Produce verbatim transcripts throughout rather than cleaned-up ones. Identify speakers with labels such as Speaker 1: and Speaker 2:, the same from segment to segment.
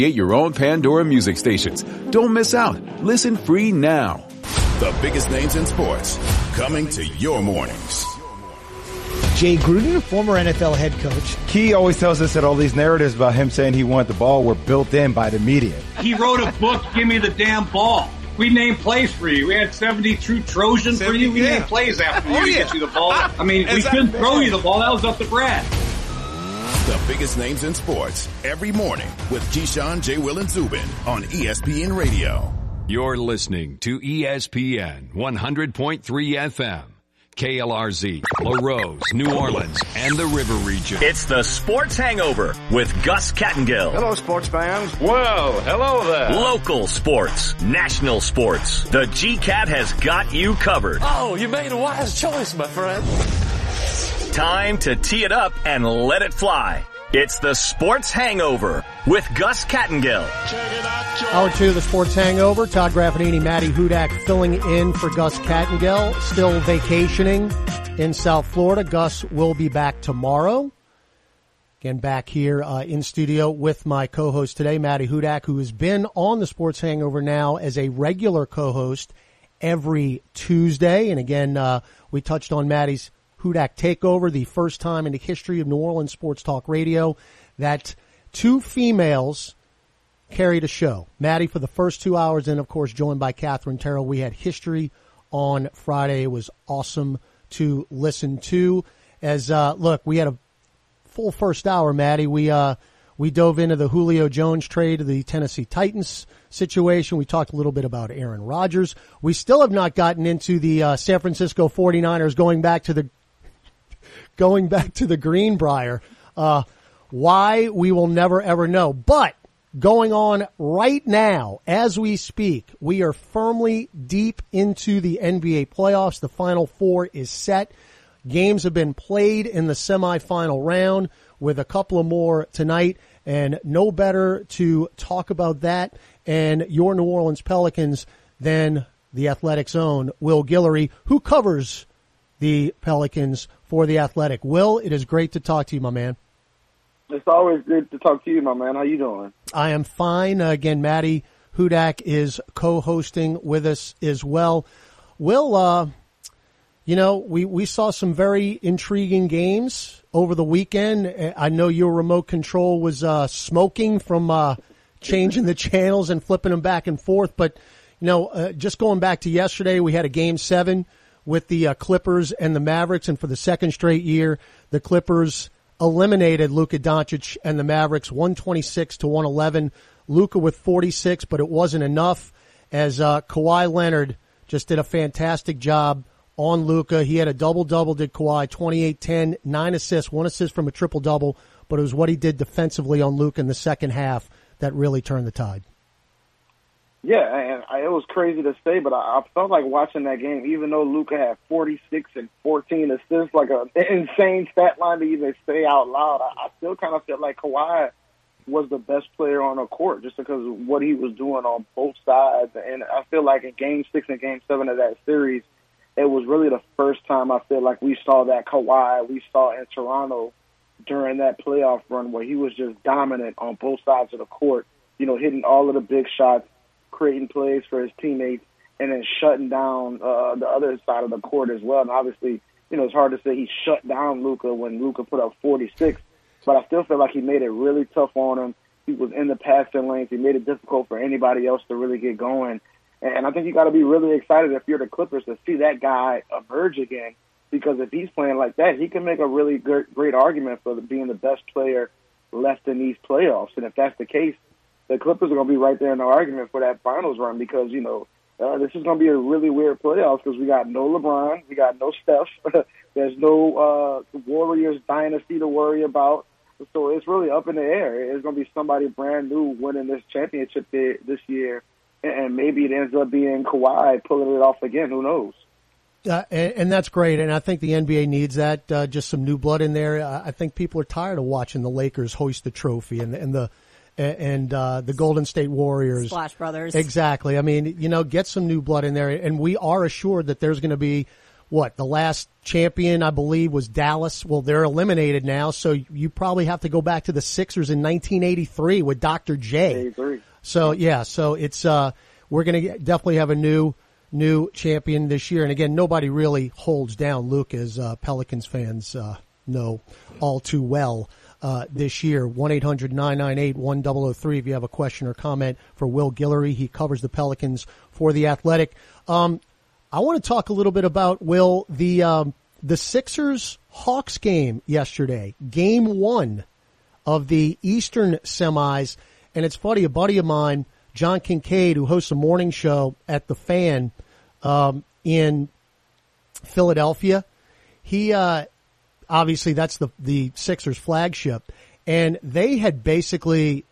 Speaker 1: Get your own Pandora music stations. Don't miss out. Listen free now.
Speaker 2: The biggest names in sports, coming to your mornings.
Speaker 3: Jay Gruden, former N F L head coach.
Speaker 4: Key always tells us that all these narratives about him saying he wanted the ball were built in by the media.
Speaker 5: He wrote a book, Give Me the Damn Ball. We named plays for you. We had seventy true Trojans for you. We yeah. named plays after you oh, to yeah. get you the ball. I mean, we couldn't throw you the ball. That was up to Brad.
Speaker 2: The biggest names in sports every morning with Keyshawn, J. Will, and Zubin on E S P N Radio.
Speaker 6: You're listening to E S P N one hundred point three F M. K L R Z, LaRose, New Orleans, and the River Region.
Speaker 7: It's the Sports Hangover with Gus Kattengill.
Speaker 8: Hello, sports fans.
Speaker 9: Well, hello there.
Speaker 7: Local sports, national sports. The G-Cat has got you covered.
Speaker 9: Oh, you made a wise choice, my friend.
Speaker 7: Time to tee it up and let it fly. It's the Sports Hangover with Gus Kattengill.
Speaker 3: Hour two of the Sports Hangover. Todd Graffinini, Matty Hudak filling in for Gus Kattengill. Still vacationing in South Florida. Gus will be back tomorrow. Again, back here uh, in studio with my co-host today, Matty Hudak, who has been on the Sports Hangover now as a regular co-host every Tuesday. And again, uh, we touched on Matty's Hudak Takeover, the first time in the history of New Orleans Sports Talk Radio that two females carried a show. Maddie for the first two hours, and of course joined by Catherine Terrell. We had history on Friday. It was awesome to listen to. As uh, look, we had a full first hour, Maddie. We uh, we dove into the Julio Jones trade to the Tennessee Titans situation. We talked a little bit about Aaron Rodgers. We still have not gotten into the uh, San Francisco forty-niners going back to the Going back to the Greenbrier, uh, why we will never ever know. But going on right now, as we speak, we are firmly deep into the N B A playoffs. The Final Four is set. Games have been played in the semifinal round with a couple of more tonight, and no better to talk about that and your New Orleans Pelicans than the Athletics' own Will Guillory, who covers the Pelicans for The Athletic. Will, it is great to talk to you, my man.
Speaker 10: It's always good to talk to you, my man. How you doing?
Speaker 3: I am fine. Uh, again, Matty Hudak is co-hosting with us as well. Will, uh, you know, we, we saw some very intriguing games over the weekend. I know your remote control was uh, smoking from uh, changing the channels and flipping them back and forth. But, you know, uh, just going back to yesterday, we had a game seven with the uh, Clippers and the Mavericks, and for the second straight year, the Clippers eliminated Luka Doncic and the Mavericks one twenty-six to one eleven. Luka with forty-six, but it wasn't enough as uh, Kawhi Leonard just did a fantastic job on Luka. He had a double-double, did Kawhi, twenty-eight ten, nine assists, one assist from a triple-double, but it was what he did defensively on Luka in the second half that really turned the tide.
Speaker 10: Yeah, and I, it was crazy to say, but I, I felt like watching that game, even though Luka had forty-six and fourteen assists, like an insane stat line to even say out loud, I, I still kind of felt like Kawhi was the best player on the court just because of what he was doing on both sides. And I feel like in Game six and Game seven of that series, it was really the first time I feel like we saw that Kawhi we saw in Toronto during that playoff run where he was just dominant on both sides of the court, you know, hitting all of the big shots, creating plays for his teammates, and then shutting down uh, the other side of the court as well. And obviously, you know, it's hard to say he shut down Luka when Luka put up forty-six, but I still feel like he made it really tough on him. He was in the passing lanes. He made it difficult for anybody else to really get going. And I think you got to be really excited if you're the Clippers to see that guy emerge again, because if he's playing like that, he can make a really great, great argument for being the best player left in these playoffs. And if that's the case, the Clippers are going to be right there in the argument for that finals run because, you know, uh, this is going to be a really weird playoffs because we got no LeBron, we got no Steph, there's no uh, Warriors dynasty to worry about. So it's really up in the air. It's going to be somebody brand new winning this championship this year, and maybe it ends up being Kawhi pulling it off again. Who knows?
Speaker 3: Uh, and, and that's great, and I think the N B A needs that, uh, just some new blood in there. Uh, I think people are tired of watching the Lakers hoist the trophy and, and the and uh, the Golden State Warriors.
Speaker 11: Splash Brothers.
Speaker 3: Exactly. I mean, you know, get some new blood in there, and we are assured that there's going to be what, the last champion, I believe, was Dallas. Well, they're eliminated now, so you probably have to go back to the Sixers in nineteen eighty-three with Doctor J.
Speaker 10: eighty-three.
Speaker 3: So, yeah, so it's uh, we're going to definitely have a new new champion this year. And, again, nobody really holds down Luke, as uh, Pelicans fans uh, know all too well uh, this year. one eight hundred nine nine eight one zero zero three if you have a question or comment for Will Guillory. He covers the Pelicans for The Athletic. Um I want to talk a little bit about, Will, the um, the Sixers-Hawks game yesterday, game one of the Eastern semis. And it's funny, a buddy of mine, John Kincaid, who hosts a morning show at The Fan um, in Philadelphia, he uh, obviously that's the, the Sixers flagship. And they had basically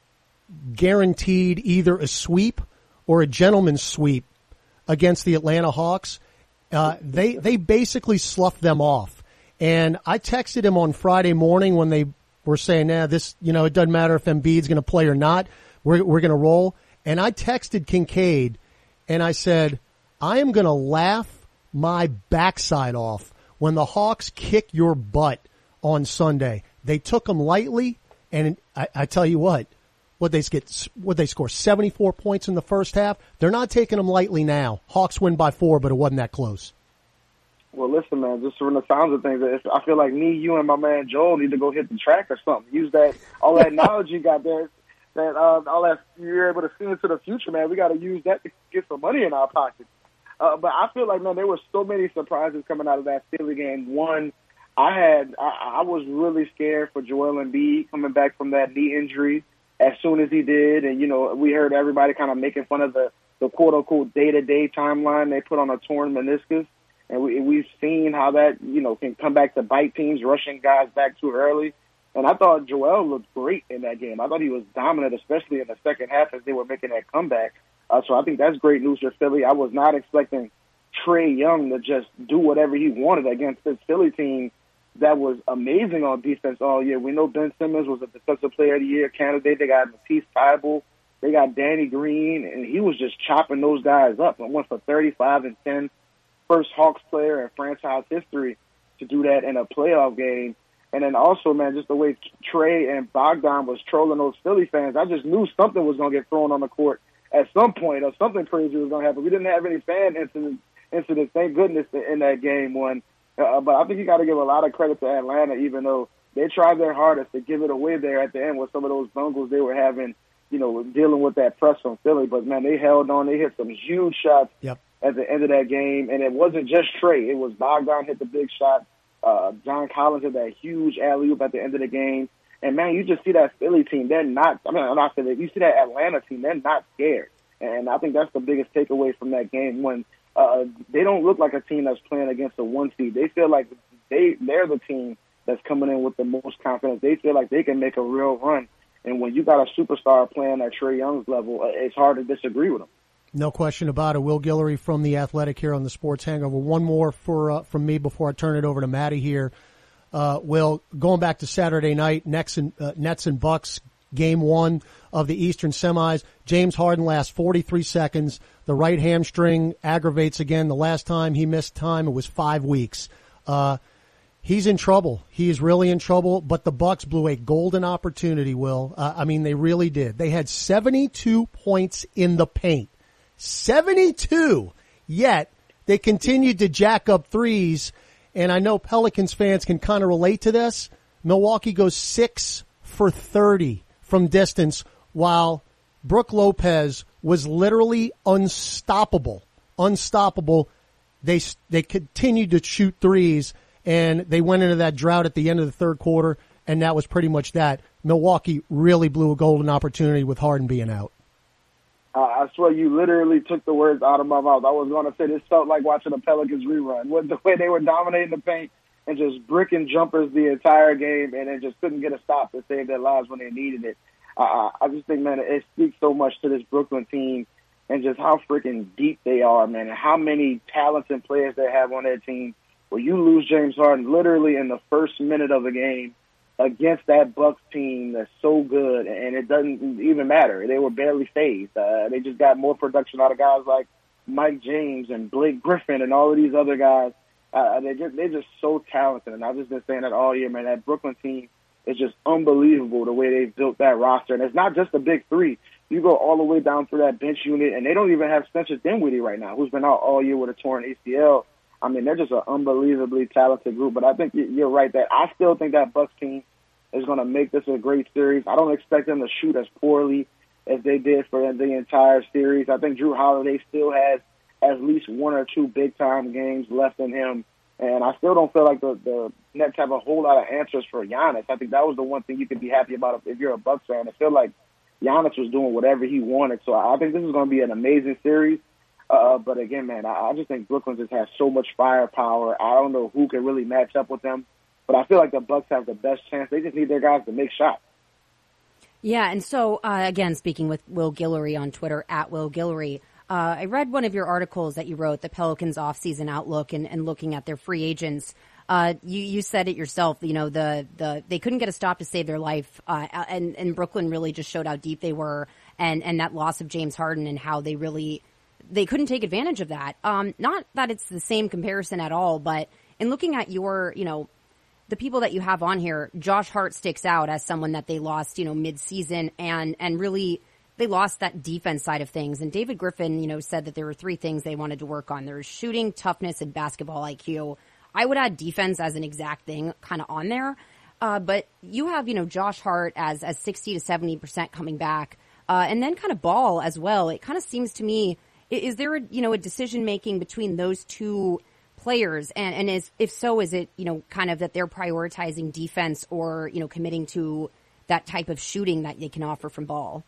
Speaker 3: guaranteed either a sweep or a gentleman's sweep against the Atlanta Hawks. Uh, they, they basically sloughed them off. And I texted him on Friday morning when they were saying, nah, this, you know, it doesn't matter if Embiid's going to play or not. We're, we're going to roll. And I texted Kincaid and I said, I am going to laugh my backside off when the Hawks kick your butt on Sunday. They took them lightly. And I, I tell you what, What they get? What they score? seventy-four points in the first half. They're not taking them lightly now. Hawks win by four, but it wasn't that close.
Speaker 10: Well, listen, man. Just from the sounds of things, I feel like me, you, and my man Joel need to go hit the track or something. Use that all that knowledge you got there, that uh, all that you're able to see into the future, man. We got to use that to get some money in our pockets. Uh, but I feel like, man, there were so many surprises coming out of that Philly game. One, I had, I, I was really scared for Joel Embiid coming back from that knee injury as soon as he did. And, you know, we heard everybody kind of making fun of the, the quote-unquote day-to-day timeline they put on a torn meniscus. And we, we've seen how that, you know, can come back to bite teams, rushing guys back too early. And I thought Joel looked great in that game. I thought he was dominant, especially in the second half as they were making that comeback. Uh, so I think that's great news for Philly. I was not expecting Trae Young to just do whatever he wanted against this Philly team that was amazing on defense all year. We know Ben Simmons was a Defensive Player of the Year candidate. They got Matisse Thybulle. They got Danny Green, and he was just chopping those guys up and went for thirty-five and ten. First Hawks player in franchise history to do that in a playoff game. And then also, man, just the way Trae and Bogdan was trolling those Philly fans, I just knew something was going to get thrown on the court at some point or something crazy was going to happen. We didn't have any fan incidents, incidents thank goodness, in that game one. Uh, but I think you got to give a lot of credit to Atlanta, even though they tried their hardest to give it away there at the end with some of those bungles they were having, you know, dealing with that press from Philly. But, man, they held on. They hit some huge shots
Speaker 3: yep.
Speaker 10: at the end of that game. And it wasn't just Trae. It was Bogdan hit the big shot. Uh, John Collins hit that huge alley-oop at the end of the game. And, man, you just see that Philly team. They're not – I mean, I'm not saying that. You see that Atlanta team. They're not scared. And I think that's the biggest takeaway from that game when – Uh, they don't look like a team that's playing against a one seed. They feel like they, they're the team that's coming in with the most confidence. They feel like they can make a real run. And when you got a superstar playing at Trae Young's level, it's hard to disagree with them.
Speaker 3: No question about it. Will Guillory from The Athletic here on the Sports Hangover. One more for uh, from me before I turn it over to Maddie here. Uh, Will, going back to Saturday night, Nets and, uh, Nets and Bucks, game one of the Eastern semis. James Harden lasts forty-three seconds. The right hamstring aggravates again. The last time he missed time, it was five weeks. Uh, he's in trouble. He is really in trouble, but the Bucks blew a golden opportunity, Will. Uh, I mean, they really did. They had seventy-two points in the paint. seventy-two! Yet, they continued to jack up threes, and I know Pelicans fans can kind of relate to this. Milwaukee goes six for thirty from distance, while Brook Lopez was literally unstoppable. Unstoppable. They they continued to shoot threes, and they went into that drought at the end of the third quarter, and that was pretty much that. Milwaukee really blew a golden opportunity with Harden being out.
Speaker 10: Uh, I swear you literally took the words out of my mouth. I was going to say this felt like watching a Pelicans rerun. With the way they were dominating the paint and just bricking jumpers the entire game, and they just couldn't get a stop to save their lives when they needed it. Uh, I just think, man, it speaks so much to this Brooklyn team and just how freaking deep they are, man, and how many talents and players they have on their team. Where you lose James Harden literally in the first minute of the game against that Bucks team that's so good, and it doesn't even matter. They were barely phased. Uh, they just got more production out of guys like Mike James and Blake Griffin and all of these other guys Uh, they're just they're just so talented, and I've just been saying that all year, man. That Brooklyn team is just unbelievable the way they've built that roster, and it's not just the big three. You go all the way down through that bench unit, and they don't even have Spencer Dinwiddie right now, who's been out all year with a torn A C L. I mean, they're just an unbelievably talented group. But I think you're right that I still think that Bucks team is going to make this a great series. I don't expect them to shoot as poorly as they did for the entire series. I think Jrue Holiday still has at least one or two big-time games left in him. And I still don't feel like the, the Nets have a whole lot of answers for Giannis. I think that was the one thing you could be happy about if you're a Bucks fan. I feel like Giannis was doing whatever he wanted. So I think this is going to be an amazing series. Uh, but again, man, I, I just think Brooklyn just has so much firepower. I don't know who can really match up with them, but I feel like the Bucks have the best chance. They just need their guys to make shots.
Speaker 8: Yeah, and so, uh, again, speaking with Will Guillory on Twitter, at Will Guillory, uh, I read one of your articles that you wrote, the Pelicans offseason outlook, and, and looking at their free agents. Uh, you, you said it yourself, you know, the, the, they couldn't get a stop to save their life, uh, and, and Brooklyn really just showed how deep they were, and, and that loss of James Harden and how they really, they couldn't take advantage of that. Um, not that it's the same comparison at all, but in looking at your, you know, the people that you have on here, Josh Hart sticks out as someone that they lost, you know, mid-season, and, and really they lost that defense side of things. And David Griffin, you know, said that there were three things they wanted to work on. There was shooting, toughness, and basketball I Q. I would add defense as an exact thing kind of on there. Uh, but you have, you know, Josh Hart as, as sixty to seventy percent coming back, uh, and then kind of Ball as well. It kind of seems to me, is there a, you know, a decision making between those two players? And, and is, if so, is it, you know, kind of that they're prioritizing defense or, you know, committing to that type of shooting that they can offer from Ball?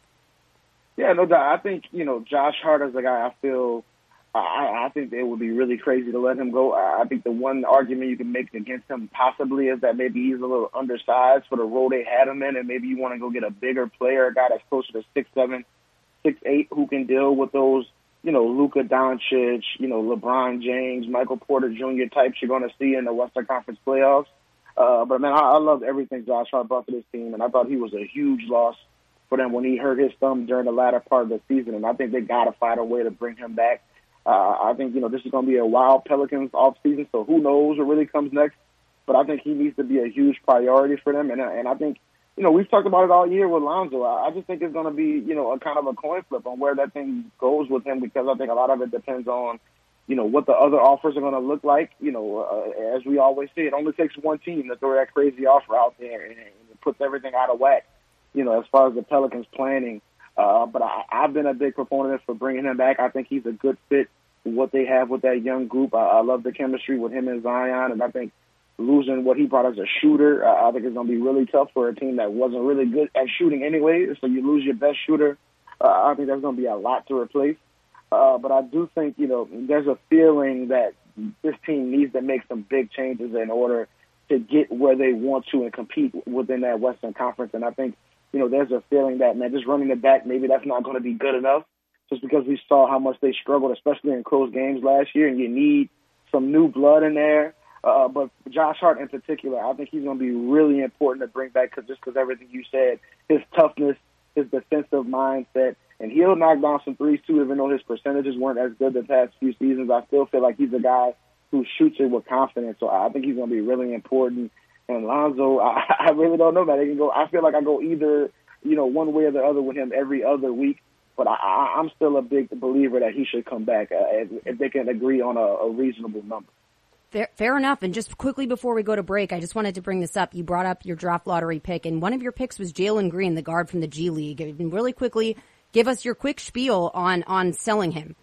Speaker 10: Yeah, no doubt. I think, you know, Josh Hart is a guy I feel, I, I think it would be really crazy to let him go. I think the one argument you can make against him possibly is that maybe he's a little undersized for the role they had him in, and maybe you want to go get a bigger player, a guy that's closer to six seven, six eight, who can deal with those, you know, Luka Doncic, you know, LeBron James, Michael Porter Junior types you're going to see in the Western Conference playoffs. Uh, but, man, I, I loved everything Josh Hart brought to this team, and I thought he was a huge loss for them when he hurt his thumb during the latter part of the season, and I think they got to find a way to bring him back. Uh, I think, you know, this is going to be a wild Pelicans offseason, so who knows what really comes next. But I think he needs to be a huge priority for them, and, and I think, you know, we've talked about it all year with Lonzo. I just think it's going to be, you know, a kind of a coin flip on where that thing goes with him, because I think a lot of it depends on, you know, what the other offers are going to look like. You know, uh, as we always say, it only takes one team to throw that crazy offer out there, and it puts everything out of whack, you know, as far as the Pelicans planning. Uh, but I, I've been a big proponent for bringing him back. I think he's a good fit for what they have with that young group. I, I love the chemistry with him and Zion, and I think losing what he brought as a shooter, uh, I think it's going to be really tough for a team that wasn't really good at shooting anyway. So you lose your best shooter. Uh, I think there's going to be a lot to replace. Uh, but I do think, you know, there's a feeling that this team needs to make some big changes in order to get where they want to and compete within that Western Conference. And I think, you know, there's a feeling that, man, just running it back, maybe that's not going to be good enough, just because we saw how much they struggled, especially in close games last year, and you need some new blood in there. Uh, but Josh Hart in particular, I think he's going to be really important to bring back, cause just because everything you said, his toughness, his defensive mindset, and he'll knock down some threes too, even though his percentages weren't as good the past few seasons. I still feel like he's a guy who shoots it with confidence, so I think he's going to be really important. And Lonzo, I, I really don't know, man. They can go. I feel like I go either, you know, one way or the other with him every other week. But I, I, I'm still a big believer that he should come back uh, if, if they can agree on a, a reasonable number.
Speaker 8: Fair, fair enough. And just quickly before we go to break, I just wanted to bring this up. You brought up your draft lottery pick, and one of your picks was Jalen Green, the guard from the G League. And really quickly, give us your quick spiel on, on selling him.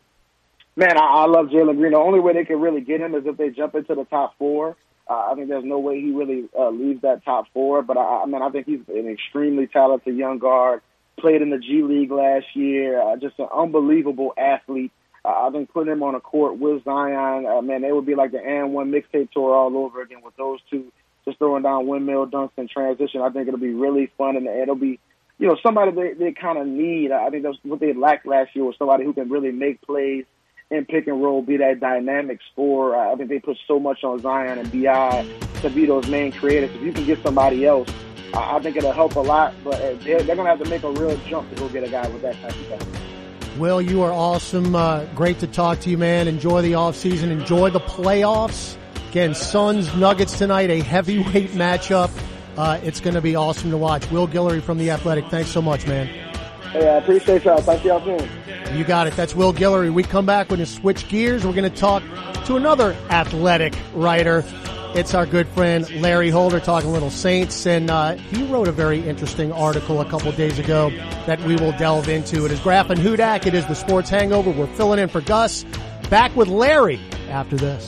Speaker 10: Man, I, I love Jalen Green. The only way they can really get him is if they jump into the top four. Uh, I think there's no way he really uh, leaves that top four. But, I, I mean, I think he's an extremely talented young guard. Played in the G League last year. Uh, just an unbelievable athlete. Uh, I think putting him on a court with Zion, uh, man, they would be like the and one mixtape tour all over again with those two, just throwing down windmill dunks in transition. I think it'll be really fun, and it'll be, you know, somebody they, they kind of need. I think that's what they lacked last year, was somebody who can really make plays in pick and roll, be that dynamic scorer. I think they put so much on Zion and B I to be those main creators. If you can get somebody else, I think it'll help a lot, but they're, they're going to have to make a real jump to go get a guy with that type of talent.
Speaker 3: Will, you are awesome. Uh, great to talk to you, man. Enjoy the offseason. Enjoy the playoffs. Again, Suns, Nuggets tonight, a heavyweight matchup. Uh, it's going to be awesome to watch. Will Guillory from The Athletic. Thanks so much, man.
Speaker 10: Hey, I appreciate y'all. Thank y'all soon.
Speaker 3: You got it. That's Will Guillory. We come back, we're going to switch gears. We're going to talk to another athletic writer. It's our good friend Larry Holder talking a little Saints, and uh, he wrote a very interesting article a couple days ago that we will delve into. It is Graf and Hudak. It is the Sports Hangover. We're filling in for Gus. Back with Larry after this.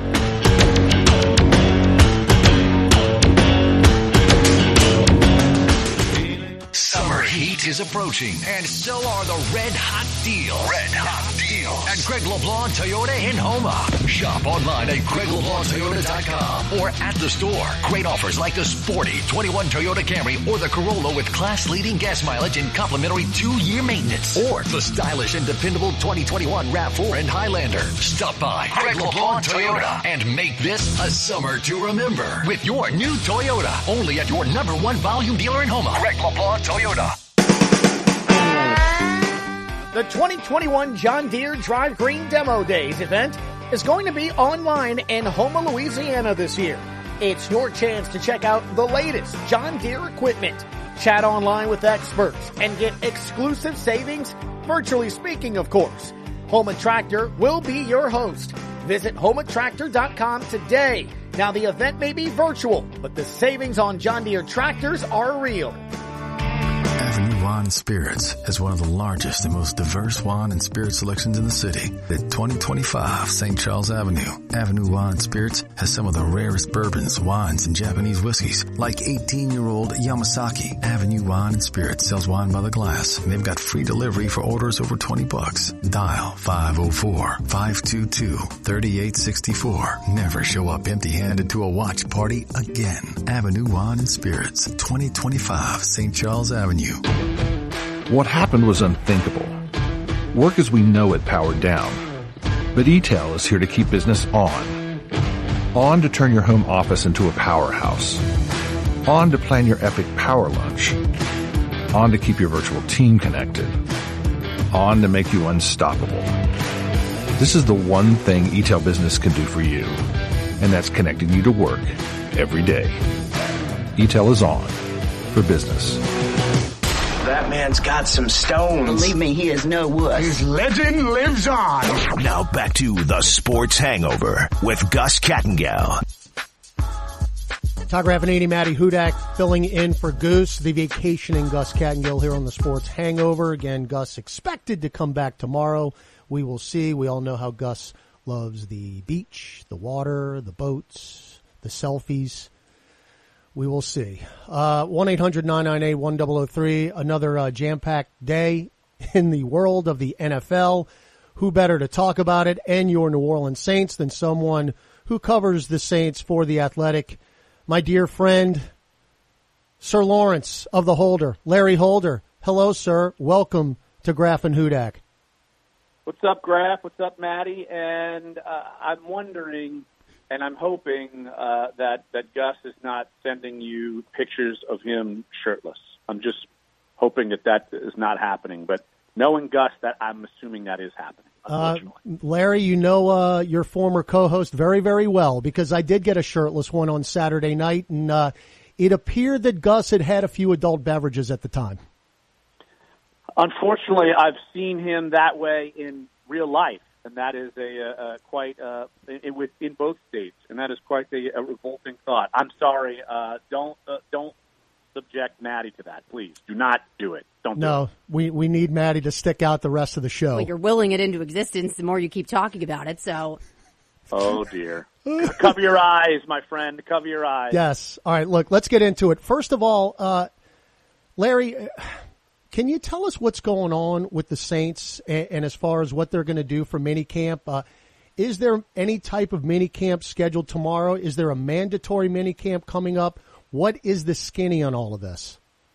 Speaker 11: Summer heat is approaching, and so are the red hot deals. Red hot deals at Greg LeBlanc Toyota in Houma. Shop online at greg leblanc toyota dot com or at the store. Great offers like the sporty twenty-one Toyota Camry or the Corolla with class-leading gas mileage and complimentary two-year maintenance, or the stylish and dependable twenty twenty-one RAV four and Highlander. Stop by Greg LeBlanc Toyota and make this a summer to remember with your new Toyota. Only at your number one volume dealer in Houma. Greg LeBlanc Toyota.
Speaker 12: The twenty twenty-one John Deere Drive Green Demo Days event is going to be online in Houma, Louisiana this year. It's your chance to check out the latest John Deere equipment, chat online with experts, and get exclusive savings, virtually speaking, of course. Houma Tractor will be your host. Visit houma tractor dot com today. Now, the event may be virtual, but the savings on John Deere tractors are real.
Speaker 13: Avenue Wine and Spirits has one of the largest and most diverse wine and spirit selections in the city. At twenty twenty-five Saint Charles Avenue, Avenue Wine and Spirits has some of the rarest bourbons, wines, and Japanese whiskeys, like eighteen-year-old Yamasaki. Avenue Wine and Spirits sells wine by the glass, and they've got free delivery for orders over twenty bucks. Dial five oh four, five two two, three eight six four. Never show up empty-handed to a watch party again. Avenue Wine and Spirits, twenty twenty-five Saint Charles Avenue.
Speaker 14: What happened was unthinkable. Work as we know it powered down. But E T E L is here to keep business on. On to turn your home office into a powerhouse. On to plan your epic power lunch. On to keep your virtual team connected. On to make you unstoppable. This is the one thing E T E L Business can do for you, and that's connecting you to work every day. E T E L is on for business.
Speaker 15: That man's got some stones.
Speaker 16: Believe me, he is no wuss.
Speaker 15: His legend lives on.
Speaker 2: Now back to the Sports Hangover with Gus Kattengell.
Speaker 3: Todd Graffinini, Matty Hudak filling in for Goose, the vacationing Gus Kattengell here on the Sports Hangover. Again, Gus expected to come back tomorrow. We will see. We all know how Gus loves the beach, the water, the boats, the selfies. We will see. Uh, one eight hundred nine nine eight one zero zero three, another uh, jam-packed day in the world of the N F L. Who better to talk about it and your New Orleans Saints than someone who covers the Saints for The Athletic? My dear friend, Sir Lawrence of the Holder, Larry Holder. Hello, sir. Welcome to Graf and Hudak.
Speaker 17: What's up, Graf? What's up, Matty? And uh, I'm wondering... And I'm hoping uh, that, that Gus is not sending you pictures of him shirtless. I'm just hoping that that is not happening. But knowing Gus, that I'm assuming that is happening, unfortunately.
Speaker 3: Uh, Larry, you know uh, your former co-host very, very well, because I did get a shirtless one on Saturday night, and uh, it appeared that Gus had had a few adult beverages at the time.
Speaker 17: Unfortunately, I've seen him that way in real life. And that is a, a, a quite uh, in, in both states, and that is quite a, a revolting thought. I'm sorry. Uh, don't uh, don't subject Maddie to that, please. Do not do it. Don't.
Speaker 3: No,
Speaker 17: do it.
Speaker 3: we we need Maddie to stick out the rest of the show.
Speaker 8: Well, you're willing it into existence the more you keep talking about it. So.
Speaker 17: Oh dear. Cover your eyes, my friend. Cover your eyes.
Speaker 3: Yes. All right. Look, let's get into it. First of all, uh, Larry. Can you tell us what's going on with the Saints and, and as far as what they're going to do for minicamp? Uh, is there any type of minicamp scheduled tomorrow? Is there a mandatory minicamp coming up? What is the skinny on all of this?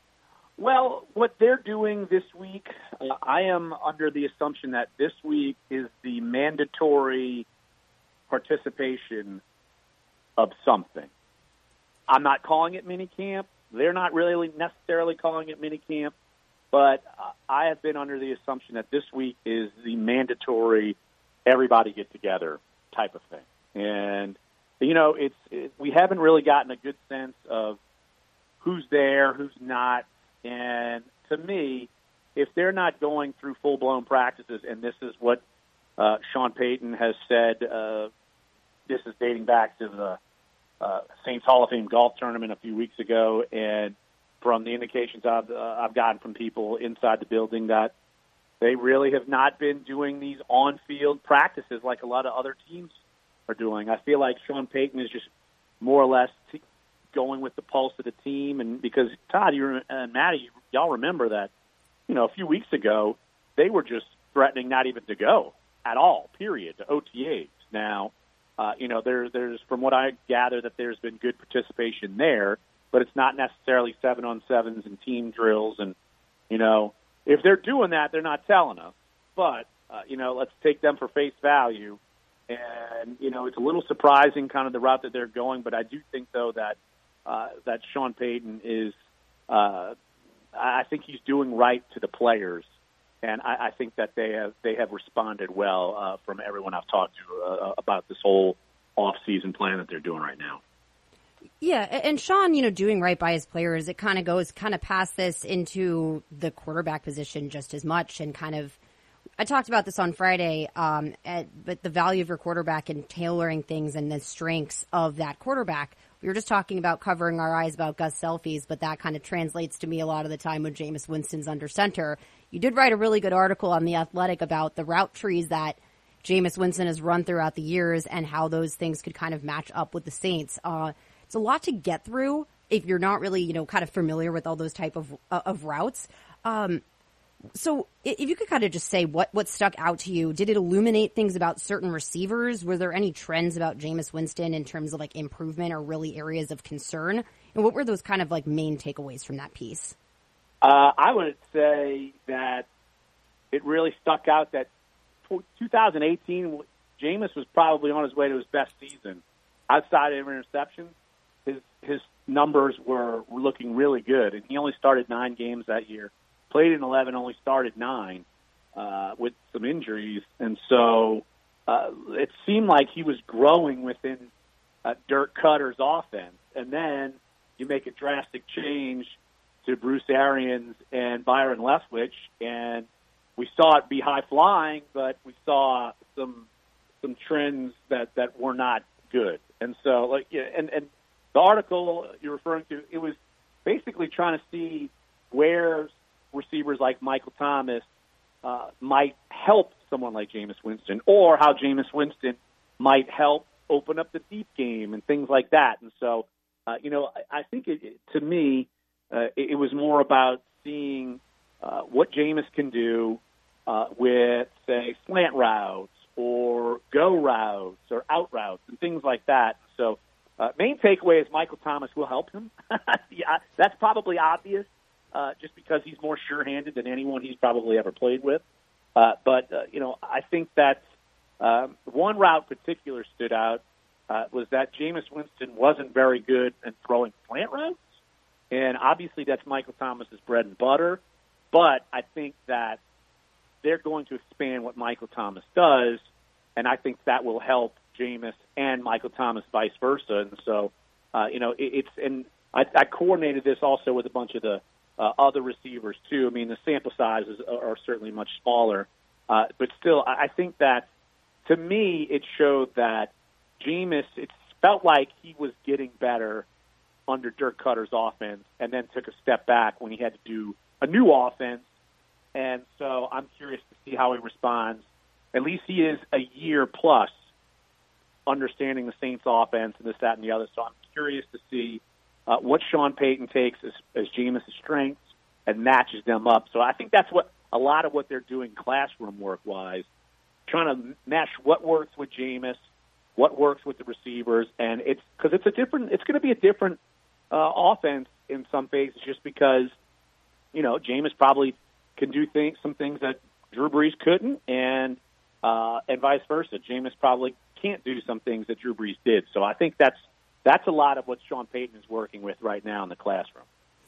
Speaker 17: Well, what they're doing this week, uh, I am under the assumption that this week is the mandatory participation of something. I'm not calling it minicamp. They're not really necessarily calling it minicamp. but I have been under the assumption that this week is the mandatory everybody get together type of thing. And, you know, it's it, we haven't really gotten a good sense of who's there, who's not. And to me, if they're not going through full-blown practices, and this is what uh, Sean Payton has said, uh, this is dating back to the uh, Saints Hall of Fame golf tournament a few weeks ago, and from the indications I've, uh, I've gotten from people inside the building that they really have not been doing these on-field practices like a lot of other teams are doing. I feel like Sean Payton is just more or less t- going with the pulse of the team, and because Todd you and Maddie, y'all remember that, you know, a few weeks ago they were just threatening not even to go at all, period, to O T As. Now, uh, you know, there, there's from what I gather that there's been good participation there, but it's not necessarily seven on sevens and team drills. And, you know, if they're doing that, they're not telling us. But, uh, you know, let's take them for face value. And, you know, it's a little surprising kind of the route that they're going, but I do think, though, that uh, that Sean Payton is, uh, I think he's doing right to the players. And I, I think that they have they have responded well uh, from everyone I've talked to uh, about this whole off-season plan that they're doing right now.
Speaker 8: Yeah, and Sean, you know, doing right by his players, it kind of goes kind of past this into the quarterback position just as much, and kind of, I talked about this on Friday, um, at, but the value of your quarterback and tailoring things and the strengths of that quarterback. We were just talking about covering our eyes about Gus Selfies, but that kind of translates to me a lot of the time when Jameis Winston's under center. You did write a really good article on The Athletic about the route trees that Jameis Winston has run throughout the years and how those things could kind of match up with the Saints. Uh, it's a lot to get through if you're not really, you know, kind of familiar with all those type of uh, of routes. Um, so if you could kind of just say what, what stuck out to you, did it illuminate things about certain receivers? Were there any trends about Jameis Winston in terms of like improvement or really areas of concern? And what were those kind of like main takeaways from that piece?
Speaker 17: Uh, I would say that it really stuck out that twenty eighteen, Jameis was probably on his way to his best season. Outside of interceptions, his his numbers were, were looking really good, and he only started nine games that year. Played in eleven, only started nine uh, with some injuries, and so uh, it seemed like he was growing within uh, Dirk Cutter's offense. And then you make a drastic change to Bruce Arians and Byron Leftwich, and we saw it be high flying, but we saw some some trends that, that were not good. And so, like, and and the article you're referring to, it was basically trying to see where receivers like Michael Thomas uh, might help someone like Jameis Winston, or how Jameis Winston might help open up the deep game and things like that. And so, uh, you know, I, I think it, it, to me, uh, it, it was more about seeing uh, what Jameis can do uh, with, say, slant routes or go routes or out routes and things like that. So, uh, main takeaway is Michael Thomas will help him. Yeah, that's probably obvious. Uh, just because he's more sure-handed than anyone he's probably ever played with. Uh, but, uh, you know, I think that um, one route in particular stood out uh, was that Jameis Winston wasn't very good in throwing slant routes. And obviously that's Michael Thomas's bread and butter. But I think that they're going to expand what Michael Thomas does, and I think that will help Jameis and Michael Thomas vice versa. And so, uh, you know, it, it's – and I, I coordinated this also with a bunch of the – Uh, other receivers, too. I mean, the sample sizes are, are certainly much smaller. Uh, but still, I, I think that, to me, it showed that Jameis, it felt like he was getting better under Dirk Cutter's offense and then took a step back when he had to do a new offense. And so I'm curious to see how he responds. At least he is a year plus understanding the Saints offense and this, that, and the other. So I'm curious to see Uh, what Sean Payton takes as, as Jameis' strengths and matches them up. So I think that's what a lot of what they're doing classroom work-wise, trying to mesh what works with Jameis, what works with the receivers, and it's because it's a different. It's going to be a different uh, offense in some phases, just because you know Jameis probably can do things, some things that Drew Brees couldn't, and uh, and vice versa. Jameis probably can't do some things that Drew Brees did. So I think that's. That's a lot of what Sean Payton is working with right now in the classroom.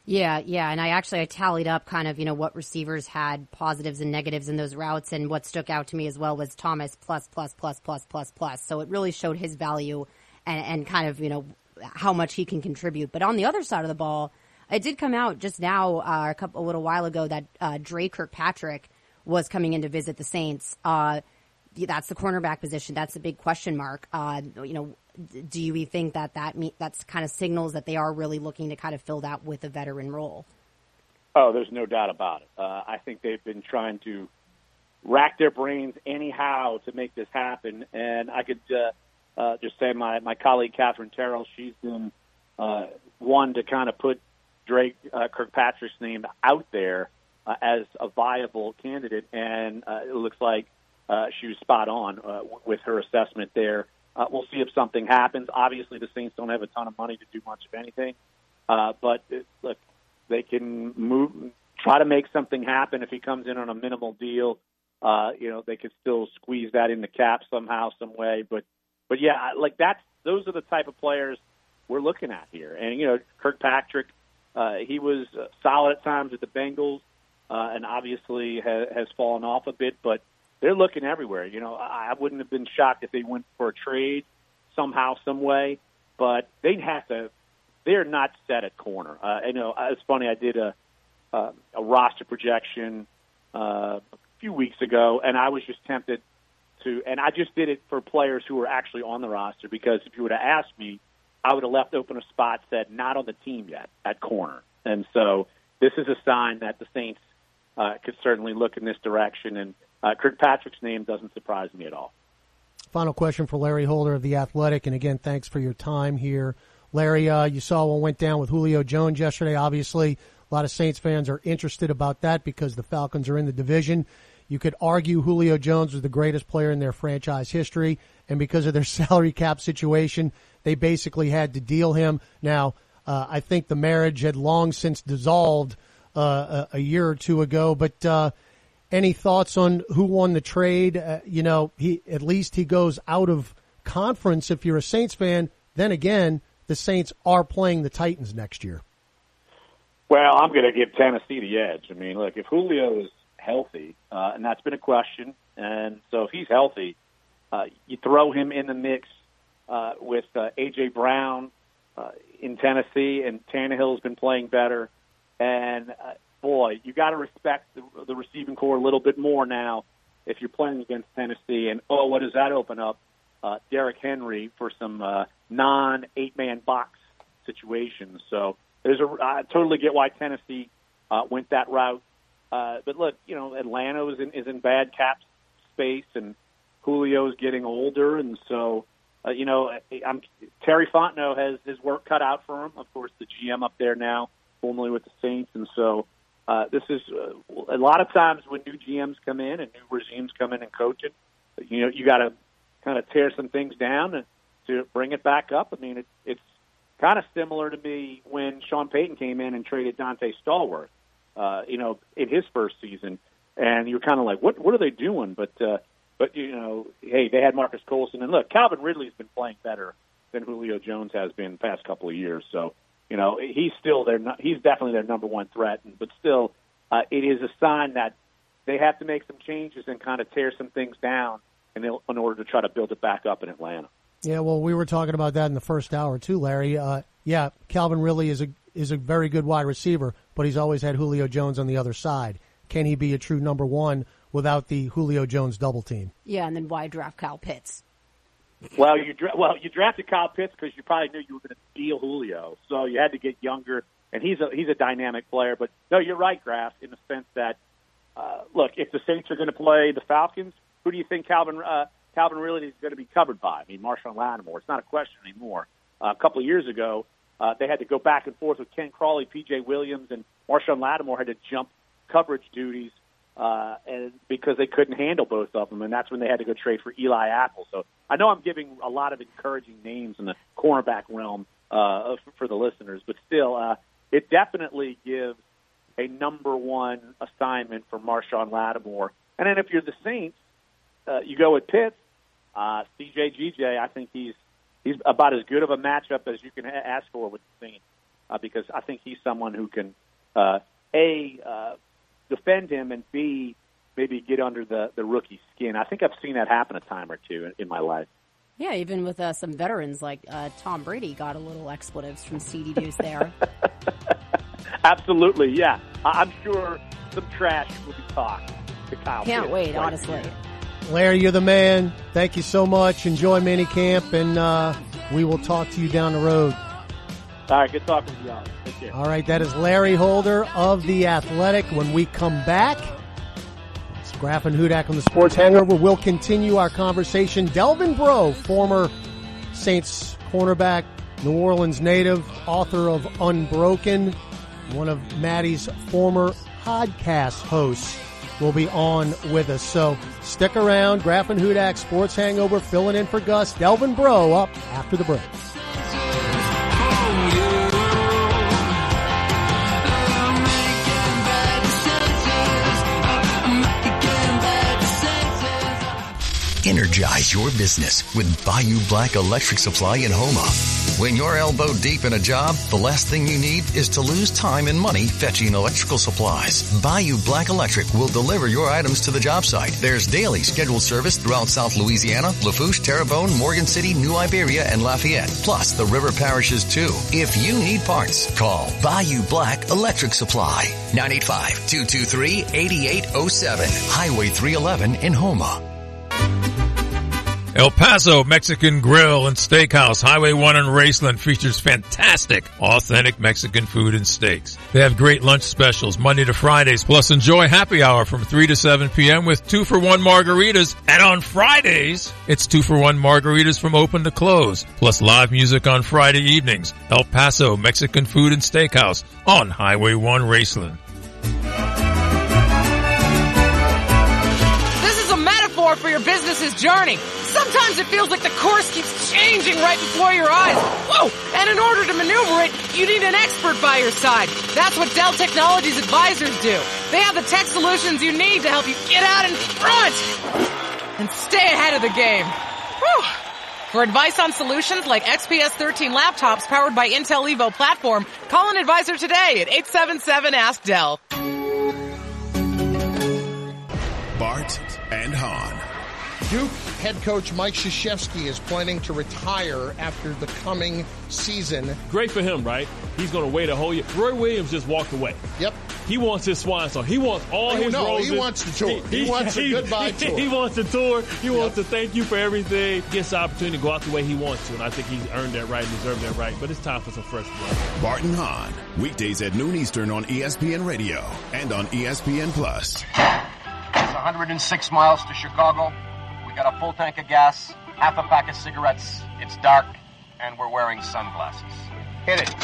Speaker 8: Yeah, yeah, and I actually I tallied up kind of, you know, what receivers had positives and negatives in those routes, and what stuck out to me as well was Thomas plus, plus, plus, plus, plus, plus. So it really showed his value and, and kind of, you know, how much he can contribute. But on the other side of the ball, it did come out just now, uh, a couple, a little while ago, that uh, Dre Kirkpatrick was coming in to visit the Saints. Uh, that's the cornerback position. That's a big question mark. Uh, you know, do you think that that me- that's kind of signals that they are really looking to kind of fill that with a veteran role?
Speaker 17: Oh, there's no doubt about it. Uh, I think they've been trying to rack their brains anyhow to make this happen. And I could uh, uh, just say my, my colleague, Catherine Terrell, she's been uh, one to kind of put Drake uh, Kirkpatrick's name out there uh, as a viable candidate. And uh, it looks like uh, she was spot on uh, with her assessment there. Uh, we'll see if something happens. Obviously, the Saints don't have a ton of money to do much of anything. Uh, but, it, look, they can move, try to make something happen if he comes in on a minimal deal. Uh, you know, they could still squeeze that in the cap somehow, some way. But, but yeah, like that's those are the type of players we're looking at here. And, you know, Kirkpatrick, uh, he was uh, solid at times with the Bengals uh, and obviously ha- has fallen off a bit. But they're looking everywhere. You know, I wouldn't have been shocked if they went for a trade somehow, some way. But they'd have to. They're not set at corner. Uh, I know it's funny. I did a uh, a roster projection uh, a few weeks ago, and I was just tempted to. And I just did it for players who were actually on the roster because if you would have asked me, I would have left open a spot said not on the team yet at corner. And so this is a sign that the Saints uh, could certainly look in this direction. And Uh, Kirkpatrick's name doesn't surprise me at all.
Speaker 3: Final question for Larry Holder of The Athletic. And again, thanks for your time here. Larry, uh, you saw what went down with Julio Jones yesterday. Obviously, a lot of Saints fans are interested about that because the Falcons are in the division. You could argue Julio Jones was the greatest player in their franchise history. And because of their salary cap situation, they basically had to deal him. Now, uh, I think the marriage had long since dissolved uh, a, a year or two ago. But, uh, any thoughts on who won the trade? Uh, you know, he at least he goes out of conference if you're a Saints fan. Then again, the Saints are playing the Titans next year.
Speaker 17: Well, I'm going to give Tennessee the edge. I mean, look, if Julio is healthy, uh, and that's been a question, and so if he's healthy, uh, you throw him in the mix uh, with uh, A J. Brown uh, in Tennessee, and Tannehill's been playing better. And uh, boy, you got to respect the, the receiving core a little bit more now if you're playing against Tennessee. And, oh, what does that open up? Uh, Derrick Henry for some uh, non-eight-man box situations. So there's a, I totally get why Tennessee uh, went that route. Uh, but, look, you know, Atlanta is in, is in bad cap space, and Julio's getting older. And so, uh, you know, I'm, Terry Fontenot has his work cut out for him. Of course, the G M up there now, formerly with the Saints. And so, Uh, this is uh, a lot of times when new G Ms come in and new regimes come in and coach it, you know, you got to kind of tear some things down and to bring it back up. I mean, it, it's kind of similar to me when Sean Payton came in and traded Dante Stallworth, uh, you know, in his first season. And you're kind of like, what, what are they doing? But, uh, but, you know, hey, they had Marcus Colson. And look, Calvin Ridley's been playing better than Julio Jones has been the past couple of years. So, you know, he's still their, he's definitely their number one threat, but still, uh, it is a sign that they have to make some changes and kind of tear some things down in, in order to try to build it back up in Atlanta.
Speaker 3: Yeah, well, we were talking about that in the first hour too, Larry. Uh, yeah, Calvin Ridley is a is a very good wide receiver, but he's always had Julio Jones on the other side. Can he be a true number one without the Julio Jones double team?
Speaker 8: Yeah, and then why draft Kyle Pitts?
Speaker 17: Well, you dra- well you drafted Kyle Pitts because you probably knew you were going to steal Julio, so you had to get younger. And he's a he's a dynamic player. But no, you're right, Graf, in the sense that uh, look, if the Saints are going to play the Falcons, who do you think Calvin uh, Calvin Ridley is going to be covered by? I mean, Marshawn Lattimore. It's not a question anymore. Uh, a couple of years ago, uh, they had to go back and forth with Ken Crawley, P J Williams, and Marshawn Lattimore had to jump coverage duties. Uh, and because they couldn't handle both of them, and that's when they had to go trade for Eli Apple. So I know I'm giving a lot of encouraging names in the cornerback realm uh, for, for the listeners, but still, uh, it definitely gives a number one assignment for Marshawn Lattimore. And then if you're the Saints, uh, you go with Pitts, uh, C J G J. I think he's he's about as good of a matchup as you can ask for with the Saints. uh, because I think he's someone who can, uh, A, uh, defend him, and B, maybe get under the, the rookie's skin. I think I've seen that happen a time or two in, in my life.
Speaker 8: Yeah, even with uh, some veterans like uh, Tom Brady got a little expletives from Speedy Deuce there.
Speaker 17: Absolutely, yeah. I- I'm sure some trash will be talked to Kyle
Speaker 8: Can't
Speaker 17: Pitts
Speaker 8: wait,
Speaker 17: right
Speaker 8: honestly.
Speaker 17: here.
Speaker 3: Larry, you're the man. Thank you so much. Enjoy minicamp, and uh, we will talk to you down the road.
Speaker 17: All right, good talking with y'all. Take care.
Speaker 3: All right, that is Larry Holder of The Athletic. When we come back, it's Graff and Hudak on the Sports Hangover. We'll continue our conversation. Delvin Breaux, former Saints cornerback, New Orleans native, author of Unbroken, one of Maddie's former podcast hosts, will be on with us. So stick around. Graff and Hudak, Sports Hangover, filling in for Gus. Delvin Breaux up after the break.
Speaker 11: Energize your business with Bayou Black Electric Supply in Houma. When you're elbow deep in a job, the last thing you need is to lose time and money fetching electrical supplies. Bayou Black Electric will deliver your items to the job site. There's daily scheduled service throughout South Louisiana, Lafourche, Terrebonne, Morgan City, New Iberia, and Lafayette, plus the river parishes too. If you need parts, call Bayou Black Electric Supply. nine eight five, two two three, eight eight zero seven. Highway three eleven in Houma.
Speaker 16: El Paso Mexican Grill and Steakhouse, Highway one in Raceland, features fantastic, authentic Mexican food and steaks. They have great lunch specials Monday to Fridays, plus enjoy happy hour from three to seven p.m. with two for one margaritas. And on Fridays, it's two for one margaritas from open to close, plus live music on Friday evenings. El Paso Mexican Food and Steakhouse on Highway one Raceland.
Speaker 18: This is a metaphor for your business's journey. Sometimes it feels like the course keeps changing right before your eyes. Whoa! And in order to maneuver it, you need an expert by your side. That's what Dell Technologies advisors do. They have the tech solutions you need to help you get out in front and stay ahead of the game. Whew. For advice on solutions like X P S thirteen laptops powered by Intel Evo platform, call an advisor today at eight seven seven, ask Dell.
Speaker 2: Bart and Hahn.
Speaker 19: Duke head coach Mike Krzyzewski is planning to retire after the coming season.
Speaker 20: Great for him, right? He's going to wait a whole year. Roy Williams just walked away.
Speaker 19: Yep.
Speaker 20: He wants his swan song. He wants all
Speaker 19: oh,
Speaker 20: his
Speaker 19: no,
Speaker 20: roses.
Speaker 19: He wants the tour. He, he wants a goodbye
Speaker 20: he,
Speaker 19: tour.
Speaker 20: He wants a tour. He
Speaker 19: yep.
Speaker 20: wants to thank you for everything. He gets the opportunity to go out the way he wants to, and I think he's earned that right and deserved that right. But it's time for some fresh blood.
Speaker 2: Bart and Hahn, weekdays at noon Eastern on E S P N Radio and on E S P N Plus.
Speaker 21: It's one hundred six miles to Chicago. We got a full tank of gas, half a pack of cigarettes. It's dark, and we're wearing sunglasses. Hit it.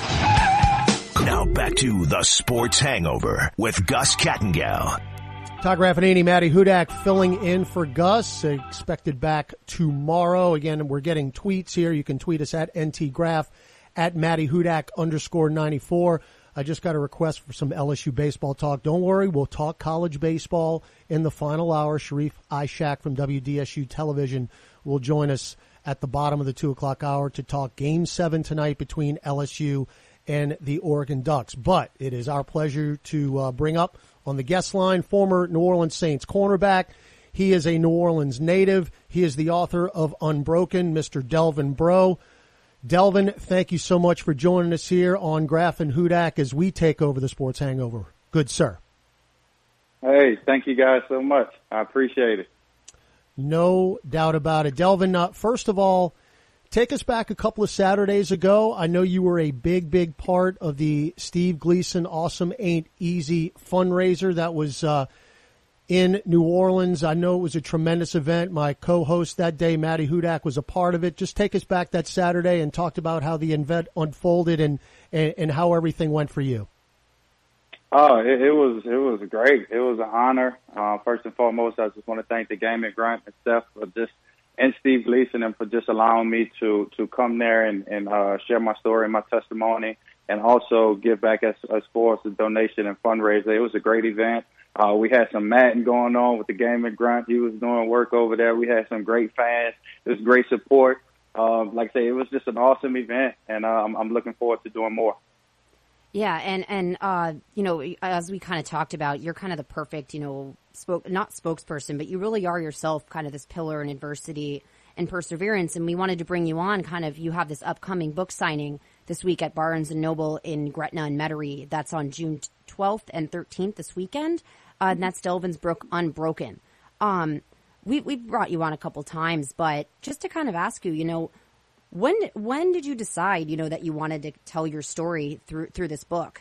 Speaker 22: Now back to the Sports Hangover with Gus Kattengell.
Speaker 3: Todd Graffinini, Matty Hudak filling in for Gus. Expected back tomorrow. Again, we're getting tweets here. You can tweet us at N T Graf, at Matty Hudak underscore ninety-four. I just got a request for some L S U baseball talk. Don't worry, we'll talk college baseball in the final hour. Sharif Ishak from W D S U Television will join us at the bottom of the two o'clock hour to talk Game seven tonight between L S U and the Oregon Ducks. But it is our pleasure to uh, bring up on the guest line former New Orleans Saints cornerback. He is a New Orleans native. He is the author of Unbroken, Mister Delvin Breaux. Delvin, thank you so much for joining us here on Graff and Hudak as we take over the Sports Hangover. Good, sir.
Speaker 10: Hey, thank you guys so much. I appreciate it.
Speaker 3: No doubt about it. Delvin, uh, first of all, take us back a couple of Saturdays ago. I know you were a big, big part of the Steve Gleason Awesome Ain't Easy fundraiser that was uh, in New Orleans. I know it was a tremendous event. My co-host that day, Matty Hudak, was a part of it. Just take us back that Saturday and talked about how the event unfolded and, and, and how everything went for you.
Speaker 10: Oh, it, it was it was great. It was an honor. Uh, first and foremost, I just want to thank the Game and Grant and Steph for just and Steve Gleason and for just allowing me to to come there and, and uh, share my story and my testimony, and also give back as, as far as the donation and fundraiser. It was a great event. Uh, we had some matting going on with the Game and Grunt. He was doing work over there. We had some great fans. It was great support. Uh, like I say, it was just an awesome event, and uh, I'm, I'm looking forward to doing more.
Speaker 8: Yeah, and and uh, you know, as we kind of talked about, you're kind of the perfect, you know, spoke not spokesperson, but you really are yourself, kind of this pillar in adversity and perseverance. And we wanted to bring you on. Kind of, you have this upcoming book signing this week at Barnes and Noble in Gretna and Metairie. That's on June twelfth and thirteenth this weekend, uh, and that's Delvin's book Unbroken. Um, we we brought you on a couple times, but just to kind of ask you, you know. When when did you decide, you know, that you wanted to tell your story through through this book?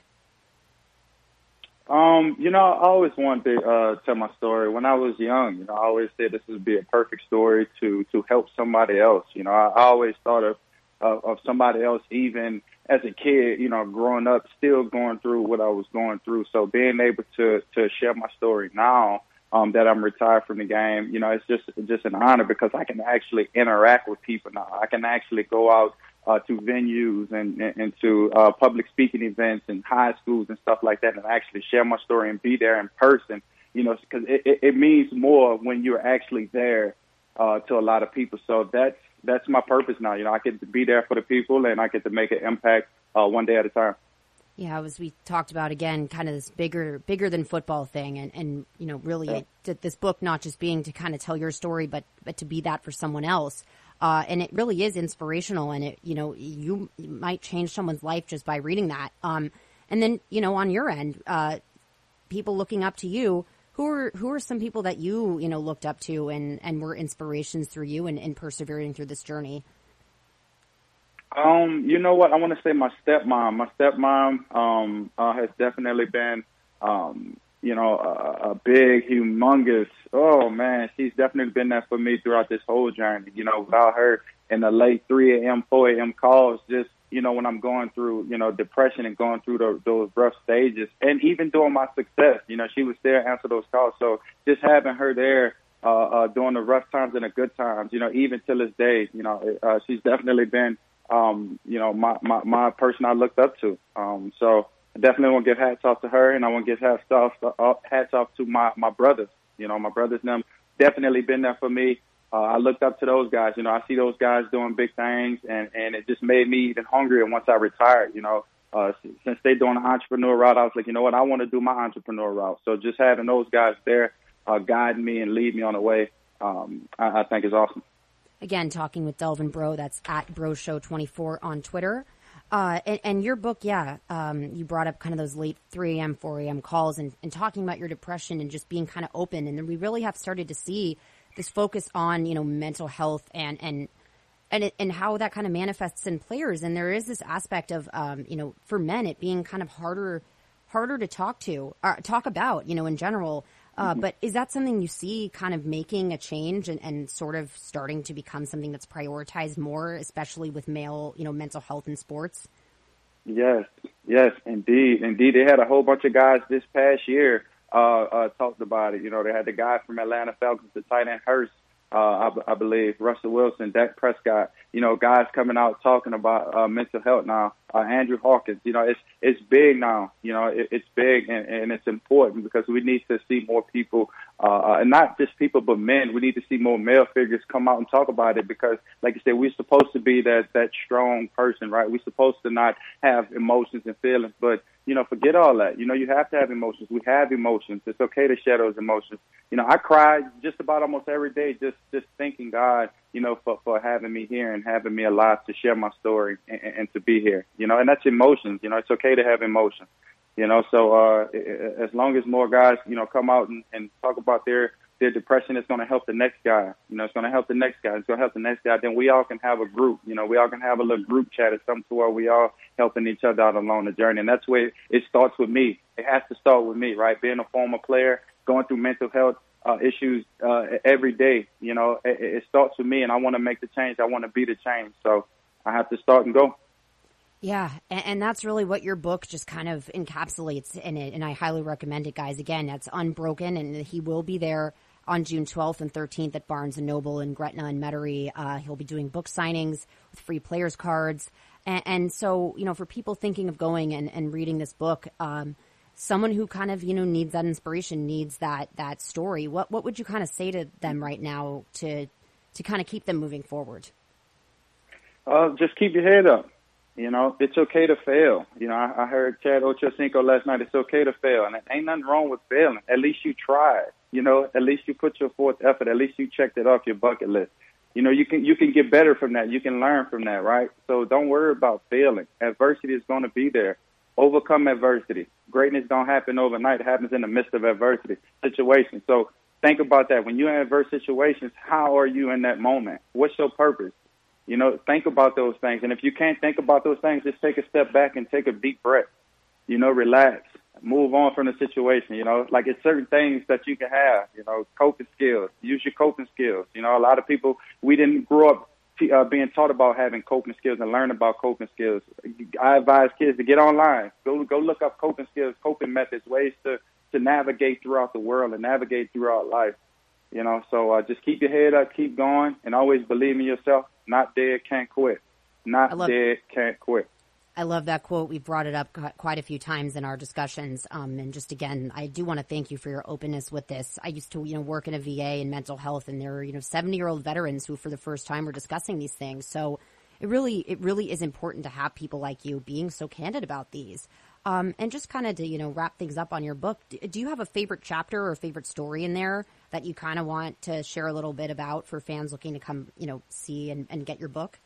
Speaker 1: Um, you know, I always wanted to uh, tell my story. When I was young, you know, I always said this would be a perfect story to to help somebody else. You know, I, I always thought of uh, of somebody else, even as a kid, you know, growing up, still going through what I was going through. So being able to to share my story now. Um, that I'm retired from the game, you know, it's just just an honor because I can actually interact with people now. I can actually go out uh, to venues and, and, and to uh, public speaking events and high schools and stuff like that and actually share my story and be there in person, you know, because it, it, it means more when you're actually there uh, to a lot of people. So that's that's my purpose now. You know, I get to be there for the people and I get to make an impact uh, one day at a time.
Speaker 8: Yeah, as we talked about, again, kind of this bigger bigger than football thing. And, and you know, really yeah. it, this book not just being to kind of tell your story, but, but to be that for someone else. Uh, and it really is inspirational. And, it you know, you might change someone's life just by reading that. Um, and then, you know, on your end, uh, people looking up to you, who are who are some people that you, you know, looked up to and, and were inspirations through you and, and persevering through this journey?
Speaker 1: Um, you know what? I want to say my stepmom. My stepmom um, uh, has definitely been, um, you know, a, a big, humongous. Oh man, she's definitely been there for me throughout this whole journey. You know, without her in the late three a.m., four a.m. calls, just you know, when I'm going through, you know, depression and going through the, those rough stages, and even during my success, you know, she was there answer those calls. So just having her there. Uh, uh, during the rough times and the good times, you know, even till this day, you know, uh, she's definitely been, um, you know, my, my, my person I looked up to. Um, so I definitely want to give hats off to her, and I want to give hats off, uh, hats off to my, my brothers. You know, my brothers and them definitely been there for me. Uh, I looked up to those guys. You know, I see those guys doing big things, and, and it just made me even hungrier once I retired, you know. Uh, since they doing the entrepreneur route, I was like, you know what, I want to do my entrepreneur route. So just having those guys there, Uh, guide me and lead me on the way, um, I, I think is awesome.
Speaker 8: Again, talking with Delvin Breaux, that's at Breaux Show twenty-four on Twitter. Uh, and, and your book, yeah, um, you brought up kind of those late three a.m., four a.m. calls and, and talking about your depression and just being kind of open. And then we really have started to see this focus on, you know, mental health and, and, and, it, and how that kind of manifests in players. And there is this aspect of, um, you know, for men, it being kind of harder, harder to talk to, or talk about, you know, in general. Uh, but is that something you see kind of making a change and, and sort of starting to become something that's prioritized more, especially with male, you know, mental health in sports?
Speaker 1: Yes, yes, indeed. Indeed. They had a whole bunch of guys this past year uh, uh, talked about it. You know, they had the guy from Atlanta Falcons, the tight end Hurst, uh, I, I believe, Russell Wilson, Dak Prescott, you know, guys coming out talking about uh, mental health now. Uh, Andrew Hawkins, you know, it's it's big now. You know, it, it's big and, and it's important because we need to see more people, uh, and not just people, but men. We need to see more male figures come out and talk about it because, like you said, we're supposed to be that that strong person, right? We're supposed to not have emotions and feelings, but you know, forget all that. You know, you have to have emotions. We have emotions. It's okay to share those emotions. You know, I cry just about almost every day, just just thanking God, you know, for, for having me here and having me alive to share my story and, and to be here. You know, and that's emotions. You know, it's okay to have emotions. You know, so uh, as long as more guys, you know, come out and, and talk about their their depression, it's going to help the next guy. You know, it's going to help the next guy. It's going to help the next guy. Then we all can have a group. You know, we all can have a little group chat or something to where we all helping each other out along the journey. And that's where it starts with me. It has to start with me, right? Being a former player, going through mental health uh, issues uh, every day. You know, it, it starts with me, and I want to make the change. I want to be the change. So I have to start and go.
Speaker 8: Yeah, and, and that's really what your book just kind of encapsulates in it, and I highly recommend it, guys. Again, that's Unbroken, and he will be there on June twelfth and thirteenth at Barnes and Noble in Gretna and Metairie. Uh, he'll be doing book signings with free players cards. And, and so, you know, for people thinking of going and, and reading this book, um, someone who kind of, you know, needs that inspiration, needs that that story, what what would you kind of say to them right now to to kind of keep them moving forward?
Speaker 1: Uh, just keep your head up. You know, it's okay to fail. You know, I, I heard Chad Ochocinco last night. It's okay to fail, and ain't nothing wrong with failing. At least you tried. You know, at least you put your forth effort. At least you checked it off your bucket list. You know, you can you can get better from that. You can learn from that, right? So don't worry about failing. Adversity is going to be there. Overcome adversity. Greatness don't happen overnight. It happens in the midst of adversity situations. So think about that. When you're in adverse situations, how are you in that moment? What's your purpose? You know, think about those things. And if you can't think about those things, just take a step back and take a deep breath. You know, relax. Move on from the situation. You know, like it's certain things that you can have, you know, coping skills. Use your coping skills. You know, a lot of people, we didn't grow up Uh, being taught about having coping skills and learn about coping skills. I advise kids to get online, go go look up coping skills, coping methods, ways to, to navigate throughout the world and navigate throughout life. You know, so uh, just keep your head up, keep going, and always believe in yourself. Not dead, can't quit. Not
Speaker 8: love-
Speaker 1: dead, can't quit.
Speaker 8: I love that quote. We've brought it up quite a few times in our discussions. Um, and just again, I do want to thank you for your openness with this. I used to, you know, work in a V A in mental health, and there are, you know, seventy-year-old veterans who, for the first time, were discussing these things. So it really, it really is important to have people like you being so candid about these. Um, and just kind of to, you know, wrap things up on your book. Do you have a favorite chapter or a favorite story in there that you kind of want to share a little bit about for fans looking to come, you know, see and, and get your book?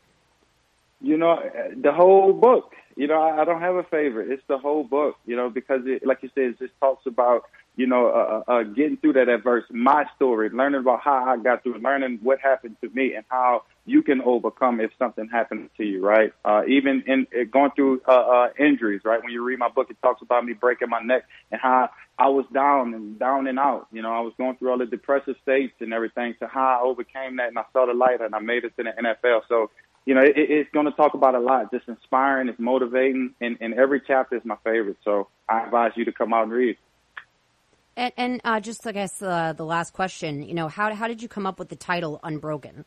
Speaker 1: You know, the whole book. You know, I, I don't have a favorite. It's the whole book, you know, because, it, like you said, it just talks about, you know, uh, uh, getting through that adversity, my story, learning about how I got through it, learning what happened to me and how you can overcome if something happens to you, right? Uh, even in uh, going through uh, uh, injuries, right? When you read my book, it talks about me breaking my neck and how I was down and down and out. You know, I was going through all the depressive states and everything, to how I overcame that and I saw the light and I made it to the N F L. So, you know, it, it's going to talk about a lot. Just inspiring, it's motivating, and, and every chapter is my favorite. So I advise you to come out and read.
Speaker 8: And, and uh, just, I guess, uh, the last question, you know, how how did you come up with the title Unbroken?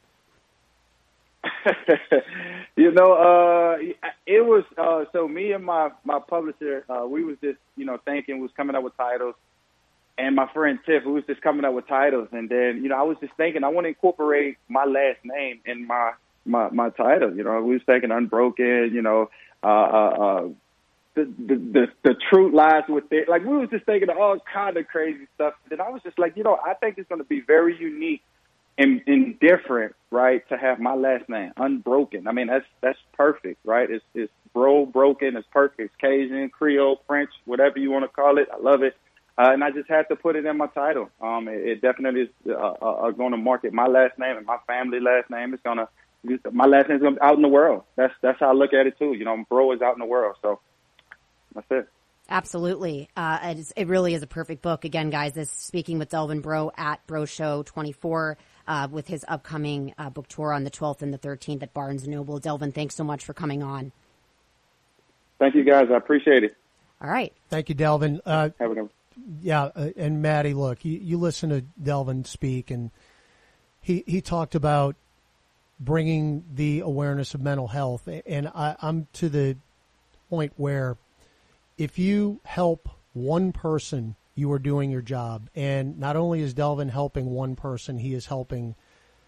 Speaker 1: you know, uh, it was, uh, so me and my, my publisher, uh, we was just, you know, thinking, was coming up with titles. And my friend Tiff, who was just coming up with titles. And then, you know, I was just thinking, I want to incorporate my last name in my My, my title, you know, we was thinking Unbroken, you know, uh, uh, uh, the, the, the, the truth lies with it. Like, we was just thinking of all kind of crazy stuff. And I was just like, you know, I think it's going to be very unique and, and different, right, to have my last name, Unbroken. I mean, that's, that's perfect, right? It's, it's bro, broken, it's perfect. It's Cajun, Creole, French, whatever you want to call it. I love it. Uh, and I just had to put it in my title. Um, it, it definitely is uh, uh, going to market my last name and my family last name. It's going to, my last name's gonna be out in the world. That's that's how I look at it too. You know, Bro is out in the world, so that's it.
Speaker 8: Absolutely, uh, it, is, it really is a perfect book. Again, guys, this is Speaking with Delvin Breaux at Bro Show twenty-four uh, with his upcoming uh, book tour on the twelfth and the thirteenth at Barnes and Noble. Delvin, thanks so much for coming on.
Speaker 1: Thank you, guys. I appreciate it.
Speaker 8: All right.
Speaker 3: Thank you, Delvin. Uh,
Speaker 1: Have a good one.
Speaker 3: Yeah, uh, and Maddie, look, you, you listen to Delvin speak, and he he talked about bringing the awareness of mental health. And I, I'm to the point where if you help one person, you are doing your job. And not only is Delvin helping one person, he is helping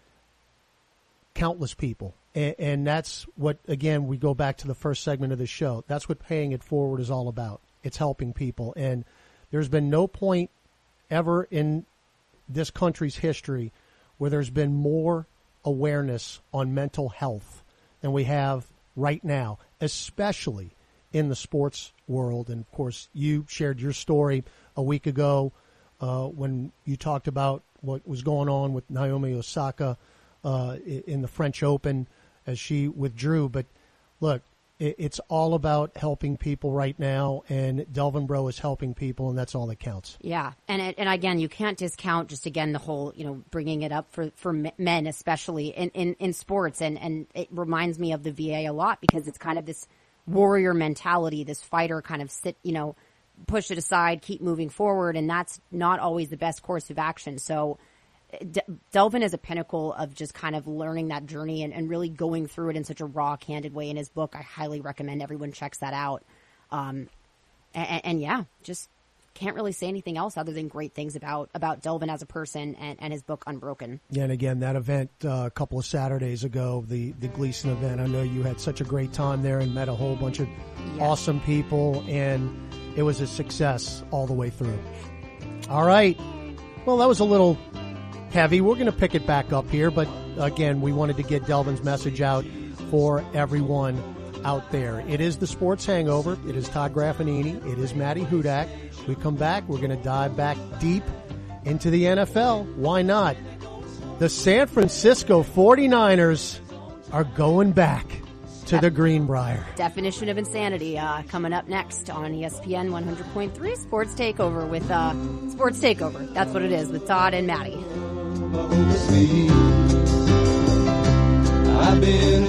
Speaker 3: countless people. And, and that's what, again, we go back to the first segment of the show. That's what Paying It Forward is all about. It's helping people. And there's been no point ever in this country's history where there's been more awareness on mental health than we have right now, especially in the sports world. And of course, you shared your story a week ago uh, when you talked about what was going on with Naomi Osaka uh, in the French Open as she withdrew. But look, it's all about helping people right now, and Delvin Breaux is helping people, and that's all that counts.
Speaker 8: Yeah, and it, and again, you can't discount just again the whole, you know, bringing it up for, for men, especially in, in, in sports, and, and it reminds me of the V A a lot because it's kind of this warrior mentality, this fighter kind of sit, you know, push it aside, keep moving forward, and that's not always the best course of action. So De- Delvin is a pinnacle of just kind of learning that journey and, and really going through it in such a raw, candid way in his book. I highly recommend everyone checks that out. Um, and, and yeah, just can't really say anything else other than great things about, about Delvin as a person and, and his book Unbroken.
Speaker 3: Yeah, and again, that event uh, a couple of Saturdays ago, the, the Gleason event, I know you had such a great time there and met a whole bunch of yeah. awesome people, and it was a success all the way through. All right. Well, that was a little heavy. We're going to pick it back up here, but again, we wanted to get Delvin's message out for everyone out there. It is the Sports Hangover. It is Todd Graffanini. It is Matty Hudak. We come back, we're going to dive back deep into the N F L. Why not? The San Francisco forty-niners are going back to Def- the Greenbrier.
Speaker 8: Definition of insanity uh, coming up next on E S P N one hundred point three Sports Takeover with uh, Sports Takeover. That's what it is with Todd and Matty.
Speaker 4: I've been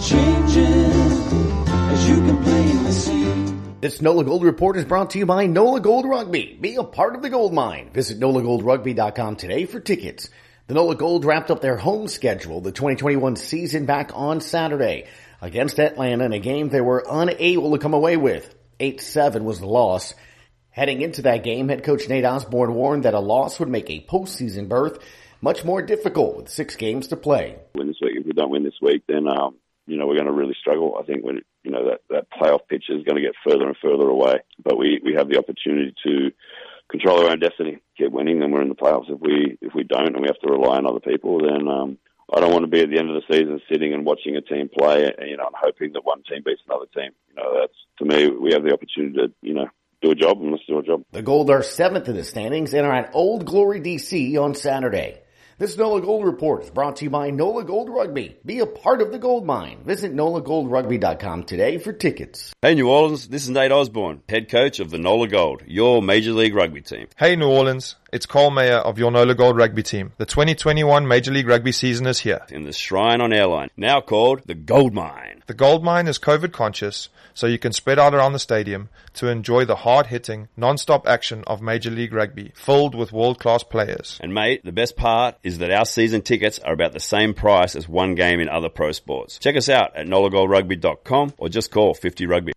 Speaker 4: a-changing, as you can plainly see.
Speaker 5: This NOLA Gold Report is brought to you by NOLA Gold Rugby. Be a part of the gold mine. Visit nola gold rugby dot com today for tickets. The NOLA Gold wrapped up their home schedule, the twenty twenty-one season, back on Saturday against Atlanta in a game they were unable to come away with. eight seven was the loss. Heading into that game, head coach Nate Osborne warned that a loss would make a postseason berth much more difficult with six games to play.
Speaker 23: Win this week. If we don't win this week, then um, you know we're going to really struggle. I think when you know that that playoff picture is going to get further and further away. But we we have the opportunity to control our own destiny, get winning, and we're in the playoffs. If we if we don't, and we have to rely on other people, then um, I don't want to be at the end of the season sitting and watching a team play, and, you know, and hoping that one team beats another team. You know, that's to me, we have the opportunity to you know do a job, and let's do a job.
Speaker 5: The Gold are seventh in the standings and are at Old Glory, D C on Saturday. This NOLA Gold Report is brought to you by NOLA Gold Rugby. Be a part of the gold mine. Visit nola gold rugby dot com today for tickets.
Speaker 24: Hey New Orleans, this is Nate Osborne, head coach of the NOLA Gold, your Major League Rugby team.
Speaker 25: Hey New Orleans, it's Cole Mayer of your NOLA Gold Rugby team. The twenty twenty-one Major League Rugby season is here.
Speaker 24: In the Shrine on Airline, now called the Gold Mine.
Speaker 25: The Gold Mine is COVID conscious, so you can spread out around the stadium to enjoy the hard-hitting, non-stop action of Major League Rugby, filled with world-class players.
Speaker 24: And mate, the best part is that our season tickets are about the same price as one game in other pro sports. Check us out at nola gold rugby dot com or just call fifty rugby.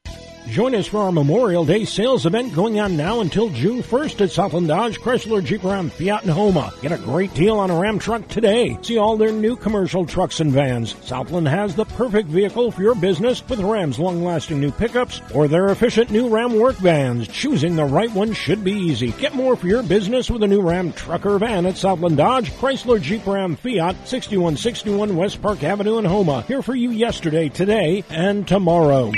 Speaker 26: Join us for our Memorial Day sales event going on now until June first at Southland Dodge, Chrysler, Jeep Ram, Fiat, and Homa. Get a great deal on a Ram truck today. See all their new commercial trucks and vans. Southland has the perfect vehicle for your business with Ram's long-lasting new pickups or their efficient new Ram work vans. Choosing the right one should be easy. Get more for your business with a new Ram truck or van at Southland Dodge, Chrysler, Jeep Ram, Fiat, sixty-one sixty-one West Park Avenue in Homa. Here for you yesterday, today, and tomorrow.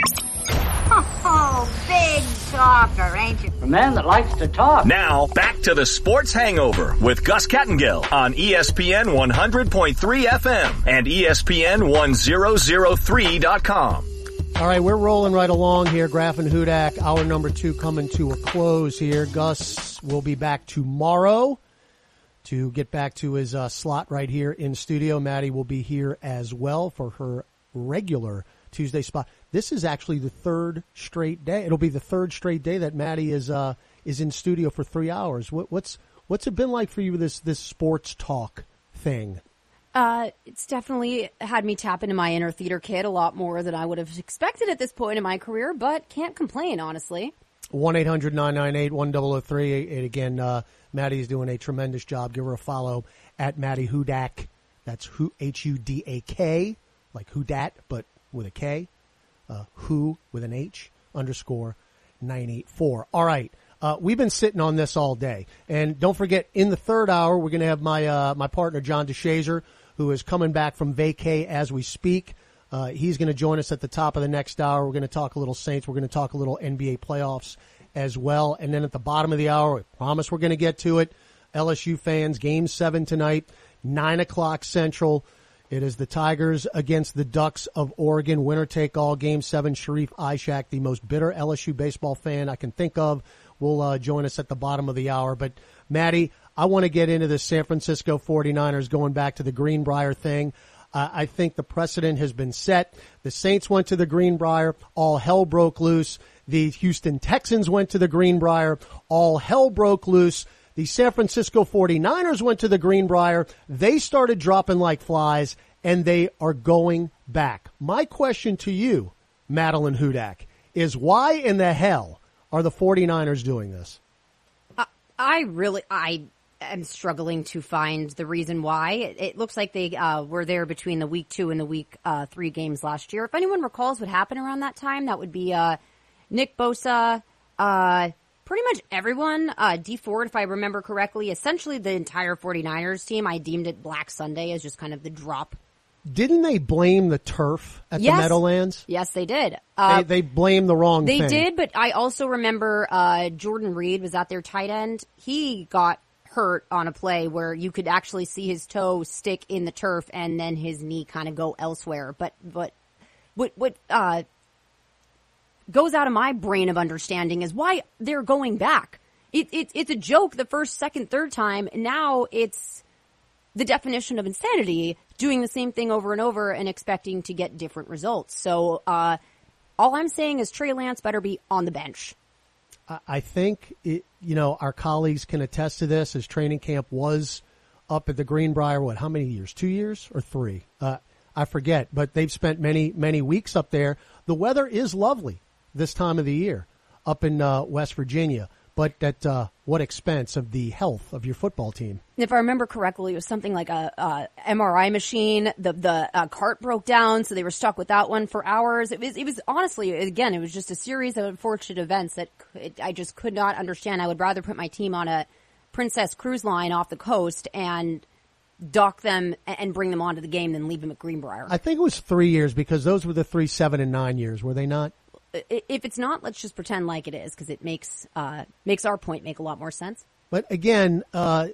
Speaker 27: Oh, big talker, ain't you?
Speaker 28: A man that likes to talk.
Speaker 7: Now, back to the Sports Hangover with Gus Kattengill on E S P N one hundred point three F M and E S P N one thousand three dot com.
Speaker 3: All right, we're rolling right along here. Graf and Hudak, hour number two coming to a close here. Gus will be back tomorrow to get back to his uh, slot right here in studio. Maddie will be here as well for her regular Tuesday spot. This is actually the third straight day. It'll be the third straight day that Maddie is uh, is in studio for three hours. What, what's what's it been like for you, this this sports talk thing?
Speaker 8: Uh, it's definitely had me tap into my inner theater kid a lot more than I would have expected at this point in my career, but can't complain, honestly.
Speaker 3: one eight hundred nine nine eight one zero zero three. And again, uh, Maddie's doing a tremendous job. Give her a follow at Maddie Hudak. That's H U D A K, like Hudat, but with a K. Uh, who with an H underscore nine eight four. All right. Uh, we've been sitting on this all day. And don't forget, in the third hour, we're going to have my, uh, my partner, John DeShazer, who is coming back from vacay as we speak. Uh, he's going to join us at the top of the next hour. We're going to talk a little Saints. We're going to talk a little N B A playoffs as well. And then at the bottom of the hour, I promise we're going to get to it. L S U fans, game seven tonight, nine o'clock Central. It is the Tigers against the Ducks of Oregon. Winner take all. Game seven. Sharif Ishak, the most bitter L S U baseball fan I can think of, will uh, join us at the bottom of the hour. But, Maddie, I want to get into the San Francisco forty-niners going back to the Greenbrier thing. Uh, I think the precedent has been set. The Saints went to the Greenbrier. All hell broke loose. The Houston Texans went to the Greenbrier. All hell broke loose. The San Francisco forty-niners went to the Greenbrier. They started dropping like flies, and they are going back. My question to you, Madeline Hudak, is why in the hell are the forty-niners doing this?
Speaker 8: I really, I am struggling to find the reason why. It, it looks like they uh, were there between the week two and the week uh, three games last year. If anyone recalls what happened around that time, that would be uh, Nick Bosa, uh, pretty much everyone, uh, D Ford, if I remember correctly, essentially the entire 49ers team. I deemed it Black Sunday as just kind of the drop.
Speaker 3: Didn't they blame the turf at
Speaker 8: Yes.
Speaker 3: the Meadowlands?
Speaker 8: Yes, they did. Uh,
Speaker 3: they, they blamed the wrong
Speaker 8: They
Speaker 3: thing.
Speaker 8: did, but I also remember uh, Jordan Reed was at their tight end. He got hurt on a play where you could actually see his toe stick in the turf and then his knee kind of go elsewhere. But but what what uh, goes out of my brain of understanding is why they're going back. It, it, it's a joke the first, second, third time. Now it's the definition of insanity, doing the same thing over and over and expecting to get different results. So uh, all I'm saying is Trey Lance better be on the bench.
Speaker 3: I think, it, you know, our colleagues can attest to this, as training camp was up at the Greenbrier, what, how many years? Two years or three? Uh, I forget, but they've spent many, many weeks up there. The weather is lovely this time of the year up in uh, West Virginia, but at uh, what expense of the health of your football team?
Speaker 8: If I remember correctly, it was something like a, a M R I machine. The the uh, cart broke down, so they were stuck without one for hours. It was it was honestly, again, it was just a series of unfortunate events that could, I just could not understand. I would rather put my team on a Princess Cruise Line off the coast and dock them and bring them onto the game than leave them at Greenbrier.
Speaker 3: I think it was three years because those were the three, seven, and nine years, were they not?
Speaker 8: If it's not, let's just pretend like it is, because it makes uh, makes our point make a lot more sense.
Speaker 3: But again, uh,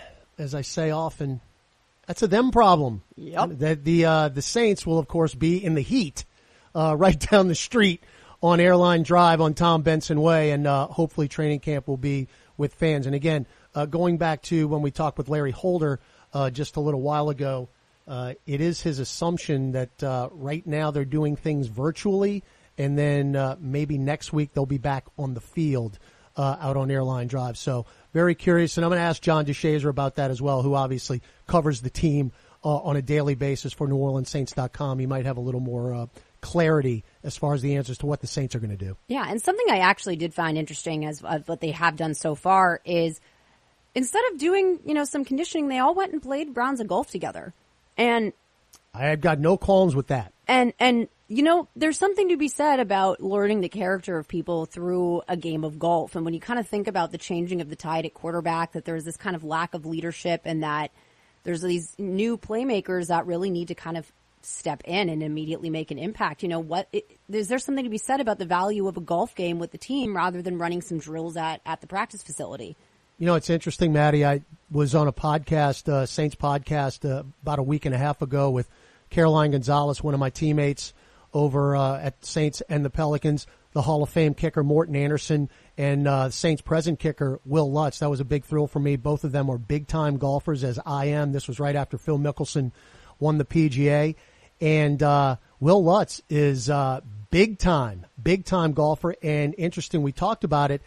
Speaker 3: as I say often, that's a them problem.
Speaker 8: Yep.
Speaker 3: That the uh, the Saints will, of course, be in the heat uh, right down the street on Airline Drive on Tom Benson Way, and uh, hopefully training camp will be with fans. And again, uh, going back to when we talked with Larry Holder uh, just a little while ago, uh, it is his assumption that uh, right now they're doing things virtually. And then uh, maybe next week they'll be back on the field uh, out on Airline Drive. So very curious. And I'm going to ask John DeShazer about that as well, who obviously covers the team uh, on a daily basis for New Orleans Saints dot com. He might have a little more uh, clarity as far as the answers to what the Saints are going to do.
Speaker 8: Yeah, and something I actually did find interesting as uh, what they have done so far is instead of doing, you know, some conditioning, they all went and played rounds of golf together. And
Speaker 3: I have got no qualms with that.
Speaker 8: And, and, you know, there's something to be said about learning the character of people through a game of golf. And when you kind of think about the changing of the tide at quarterback, that there's this kind of lack of leadership and that there's these new playmakers that really need to kind of step in and immediately make an impact. You know, what it, is there something to be said about the value of a golf game with the team rather than running some drills at, at the practice facility?
Speaker 3: You know, it's interesting, Maddie. I was on a podcast, uh, Saints podcast, uh, about a week and a half ago with Caroline Gonzalez, one of my teammates over uh, at Saints and the Pelicans, the Hall of Fame kicker Morton Anderson, and uh, Saints present kicker Will Lutz. That was a big thrill for me. Both of them were big-time golfers, as I am. This was right after Phil Mickelson won the P G A. And uh, Will Lutz is uh, big-time, big-time golfer. And interesting, we talked about it.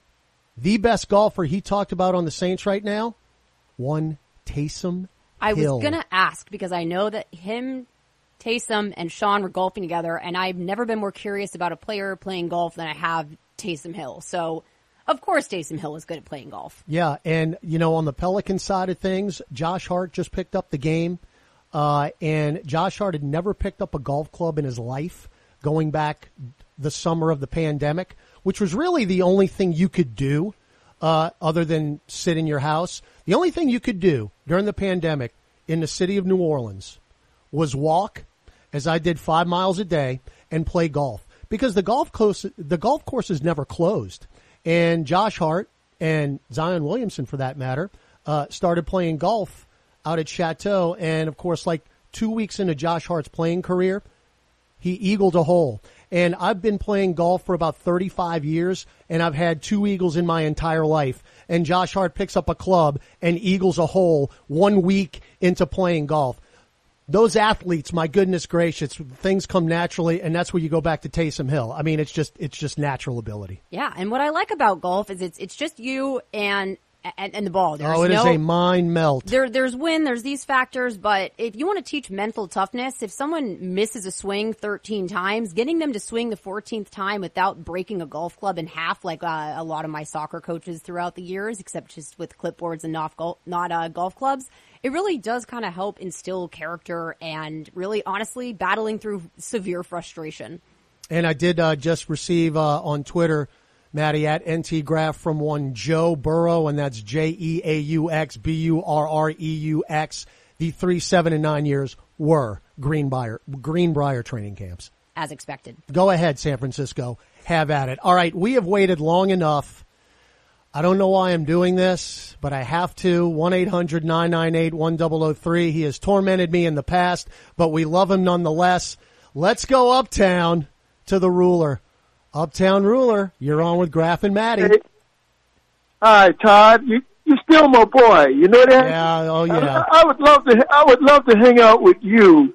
Speaker 3: The best golfer he talked about on the Saints right now, one Taysom
Speaker 8: I
Speaker 3: Hill.
Speaker 8: was going to ask because I know that him, Taysom, and Sean were golfing together, and I've never been more curious about a player playing golf than I have Taysom Hill. So, of course, Taysom Hill is good at playing golf.
Speaker 3: Yeah, and, you know, on the Pelican side of things, Josh Hart just picked up the game, uh, and Josh Hart had never picked up a golf club in his life going back the summer of the pandemic, which was really the only thing you could do uh, other than sit in your house. The only thing you could do during the pandemic in the city of New Orleans was walk, as I did five miles a day, and play golf. Because the golf course, the golf course is never closed. And Josh Hart and Zion Williamson, for that matter, uh, started playing golf out at Chateau. And, of course, like two weeks into Josh Hart's playing career, he eagled a hole. And I've been playing golf for about thirty-five years, and I've had two eagles in my entire life. And Josh Hart picks up a club and eagles a hole one week into playing golf. Those athletes, my goodness gracious, things come naturally, and that's where you go back to Taysom Hill. I mean, it's just it's just natural ability.
Speaker 8: Yeah, and what I like about golf is it's it's just you and and, and the ball. There's
Speaker 3: oh, it
Speaker 8: no,
Speaker 3: is a mind melt.
Speaker 8: There, there's win, there's these factors, but if you want to teach mental toughness, if someone misses a swing thirteen times, getting them to swing the fourteenth time without breaking a golf club in half, like uh, a lot of my soccer coaches throughout the years, except just with clipboards and not, gol- not uh, golf clubs, it really does kind of help instill character and really, honestly, battling through severe frustration.
Speaker 3: And I did uh, just receive uh, on Twitter, Maddie, at N T Graph from one Joe Burrow, and that's J E A U X B U R R E U X. The three, seven, and nine years were Greenbrier, Greenbrier training camps.
Speaker 8: As expected.
Speaker 3: Go ahead, San Francisco. Have at it. All right, we have waited long enough. I don't know why I'm doing this, but I have to. one eight hundred nine nine eight one zero zero three. He has tormented me in the past, but we love him nonetheless. Let's go uptown to the ruler. Uptown Ruler, you're on with Graf and Maddie.
Speaker 6: Hey. Hi, Todd. You you're still my boy. You know that?
Speaker 3: Yeah. Oh, yeah.
Speaker 6: I, I would love to. I would love to hang out with you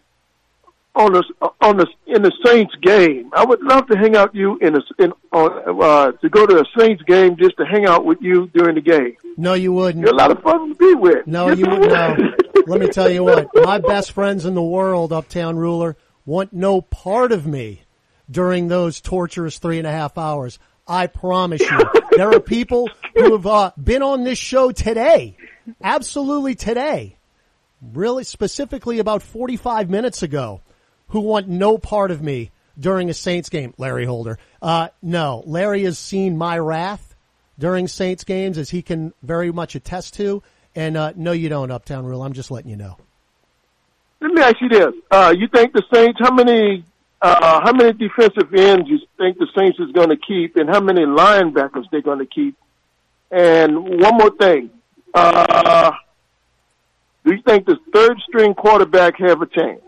Speaker 6: on the on the in the Saints game. I would love to hang out you in a in on uh, to go to a Saints game just to hang out with you during the game.
Speaker 3: No, you wouldn't.
Speaker 6: You're a lot of fun to be with.
Speaker 3: No,
Speaker 6: yes,
Speaker 3: you wouldn't. No. Let me tell you what. My best friends in the world, Uptown Ruler, want no part of me during those torturous three and a half hours. I promise you. There are people who have uh, been on this show today, absolutely today, really specifically about forty-five minutes ago, who want no part of me during a Saints game. Larry Holder. Uh, no, Larry has seen my wrath during Saints games, as he can very much attest to. And uh, no, you don't, Uptown Rule. I'm just letting you know.
Speaker 6: Let me ask you this. Uh, you think the Saints, how many Uh, how many defensive ends you think the Saints is going to keep, and how many linebackers they're going to keep? And one more thing. Uh, do you think the third-string quarterback have a chance?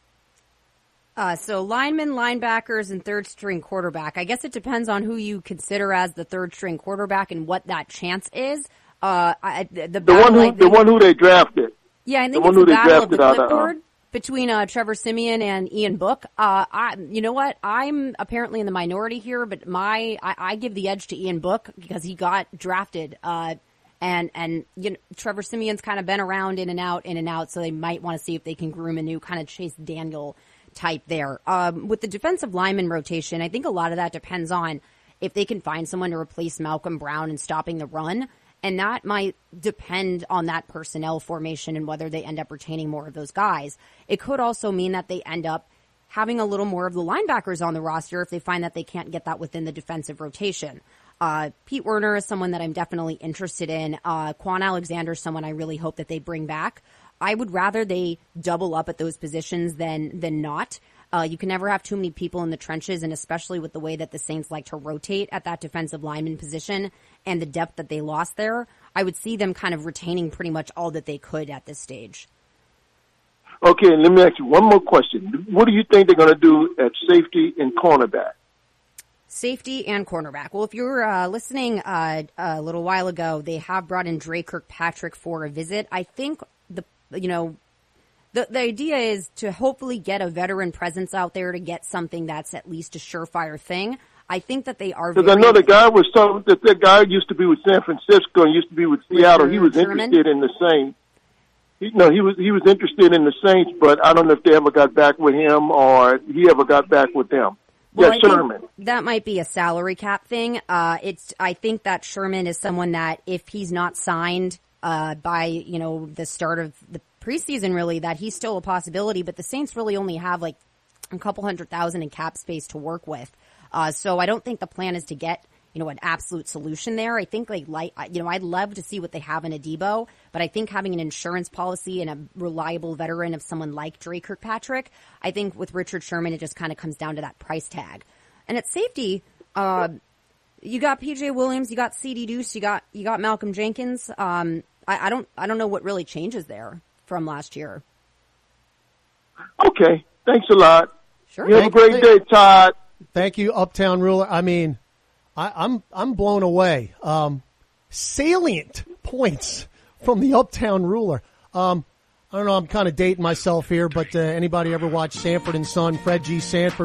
Speaker 8: Uh, so linemen, linebackers, and third-string quarterback. I guess it depends on who you consider as the third-string quarterback and what that chance is. Uh, I, the
Speaker 6: the one who
Speaker 8: think,
Speaker 6: the one who they drafted.
Speaker 8: Yeah, I think
Speaker 6: the
Speaker 8: it's
Speaker 6: one who
Speaker 8: the
Speaker 6: they
Speaker 8: battle of the
Speaker 6: drafted
Speaker 8: clipboard
Speaker 6: out of,
Speaker 8: between uh, Trevor Siemian and Ian Book. Uh, I, you know what? I'm apparently in the minority here, but my I, I give the edge to Ian Book because he got drafted. Uh, and and you know, Trevor Siemian's kind of been around in and out, in and out, so they might want to see if they can groom a new kind of Chase Daniel type there. Um, with the defensive lineman rotation, I think a lot of that depends on if they can find someone to replace Malcolm Brown in stopping the run. And that might depend on that personnel formation and whether they end up retaining more of those guys. It could also mean that they end up having a little more of the linebackers on the roster if they find that they can't get that within the defensive rotation. Uh, Pete Werner is someone that I'm definitely interested in. Uh, Quan Alexander is someone I really hope that they bring back. I would rather they double up at those positions than than not. Uh, you can never have too many people in the trenches, and especially with the way that the Saints like to rotate at that defensive lineman position and the depth that they lost there, I would see them kind of retaining pretty much all that they could at this stage.
Speaker 6: Okay, and let me ask you one more question. What do you think they're going to do at safety and cornerback?
Speaker 8: Safety and cornerback. Well, if you were uh, listening uh, a little while ago, they have brought in Dre Kirkpatrick for a visit. I think the you know the the idea is to hopefully get a veteran presence out there to get something that's at least a surefire thing. I think that they are.
Speaker 6: Because I know the guy was some that that guy used to be with San Francisco and used to be with Seattle. He was
Speaker 8: Sherman?
Speaker 6: interested in the Saints. He, no, he was he was interested in the Saints, but I don't know if they ever got back with him or he ever got back with them.
Speaker 8: Well,
Speaker 6: yeah,
Speaker 8: I think
Speaker 6: Sherman.
Speaker 8: that might be a salary cap thing. Uh, it's I think that Sherman is someone that if he's not signed uh, by you know the start of the preseason, really, that he's still a possibility. But the Saints really only have like a couple hundred thousand in cap space to work with. Uh, so I don't think the plan is to get, you know, an absolute solution there. I think like, like, you know, I'd love to see what they have in Adebo, but I think having an insurance policy and a reliable veteran of someone like Dre Kirkpatrick, I think with Richard Sherman, it just kind of comes down to that price tag. And at safety, uh, you got P J Williams, you got C D Deuce, you got, you got Malcolm Jenkins. Um, I, I don't, I don't know what really changes there from last year.
Speaker 6: Okay. Thanks a lot.
Speaker 8: Sure.
Speaker 6: You have a great day, Todd.
Speaker 3: Thank you, Uptown Ruler. I mean, I, I'm I'm blown away. Um, salient points from the Uptown Ruler. Um, I don't know. I'm kind of dating myself here, but uh, anybody ever watch Sanford and Son? Fred G. Sanford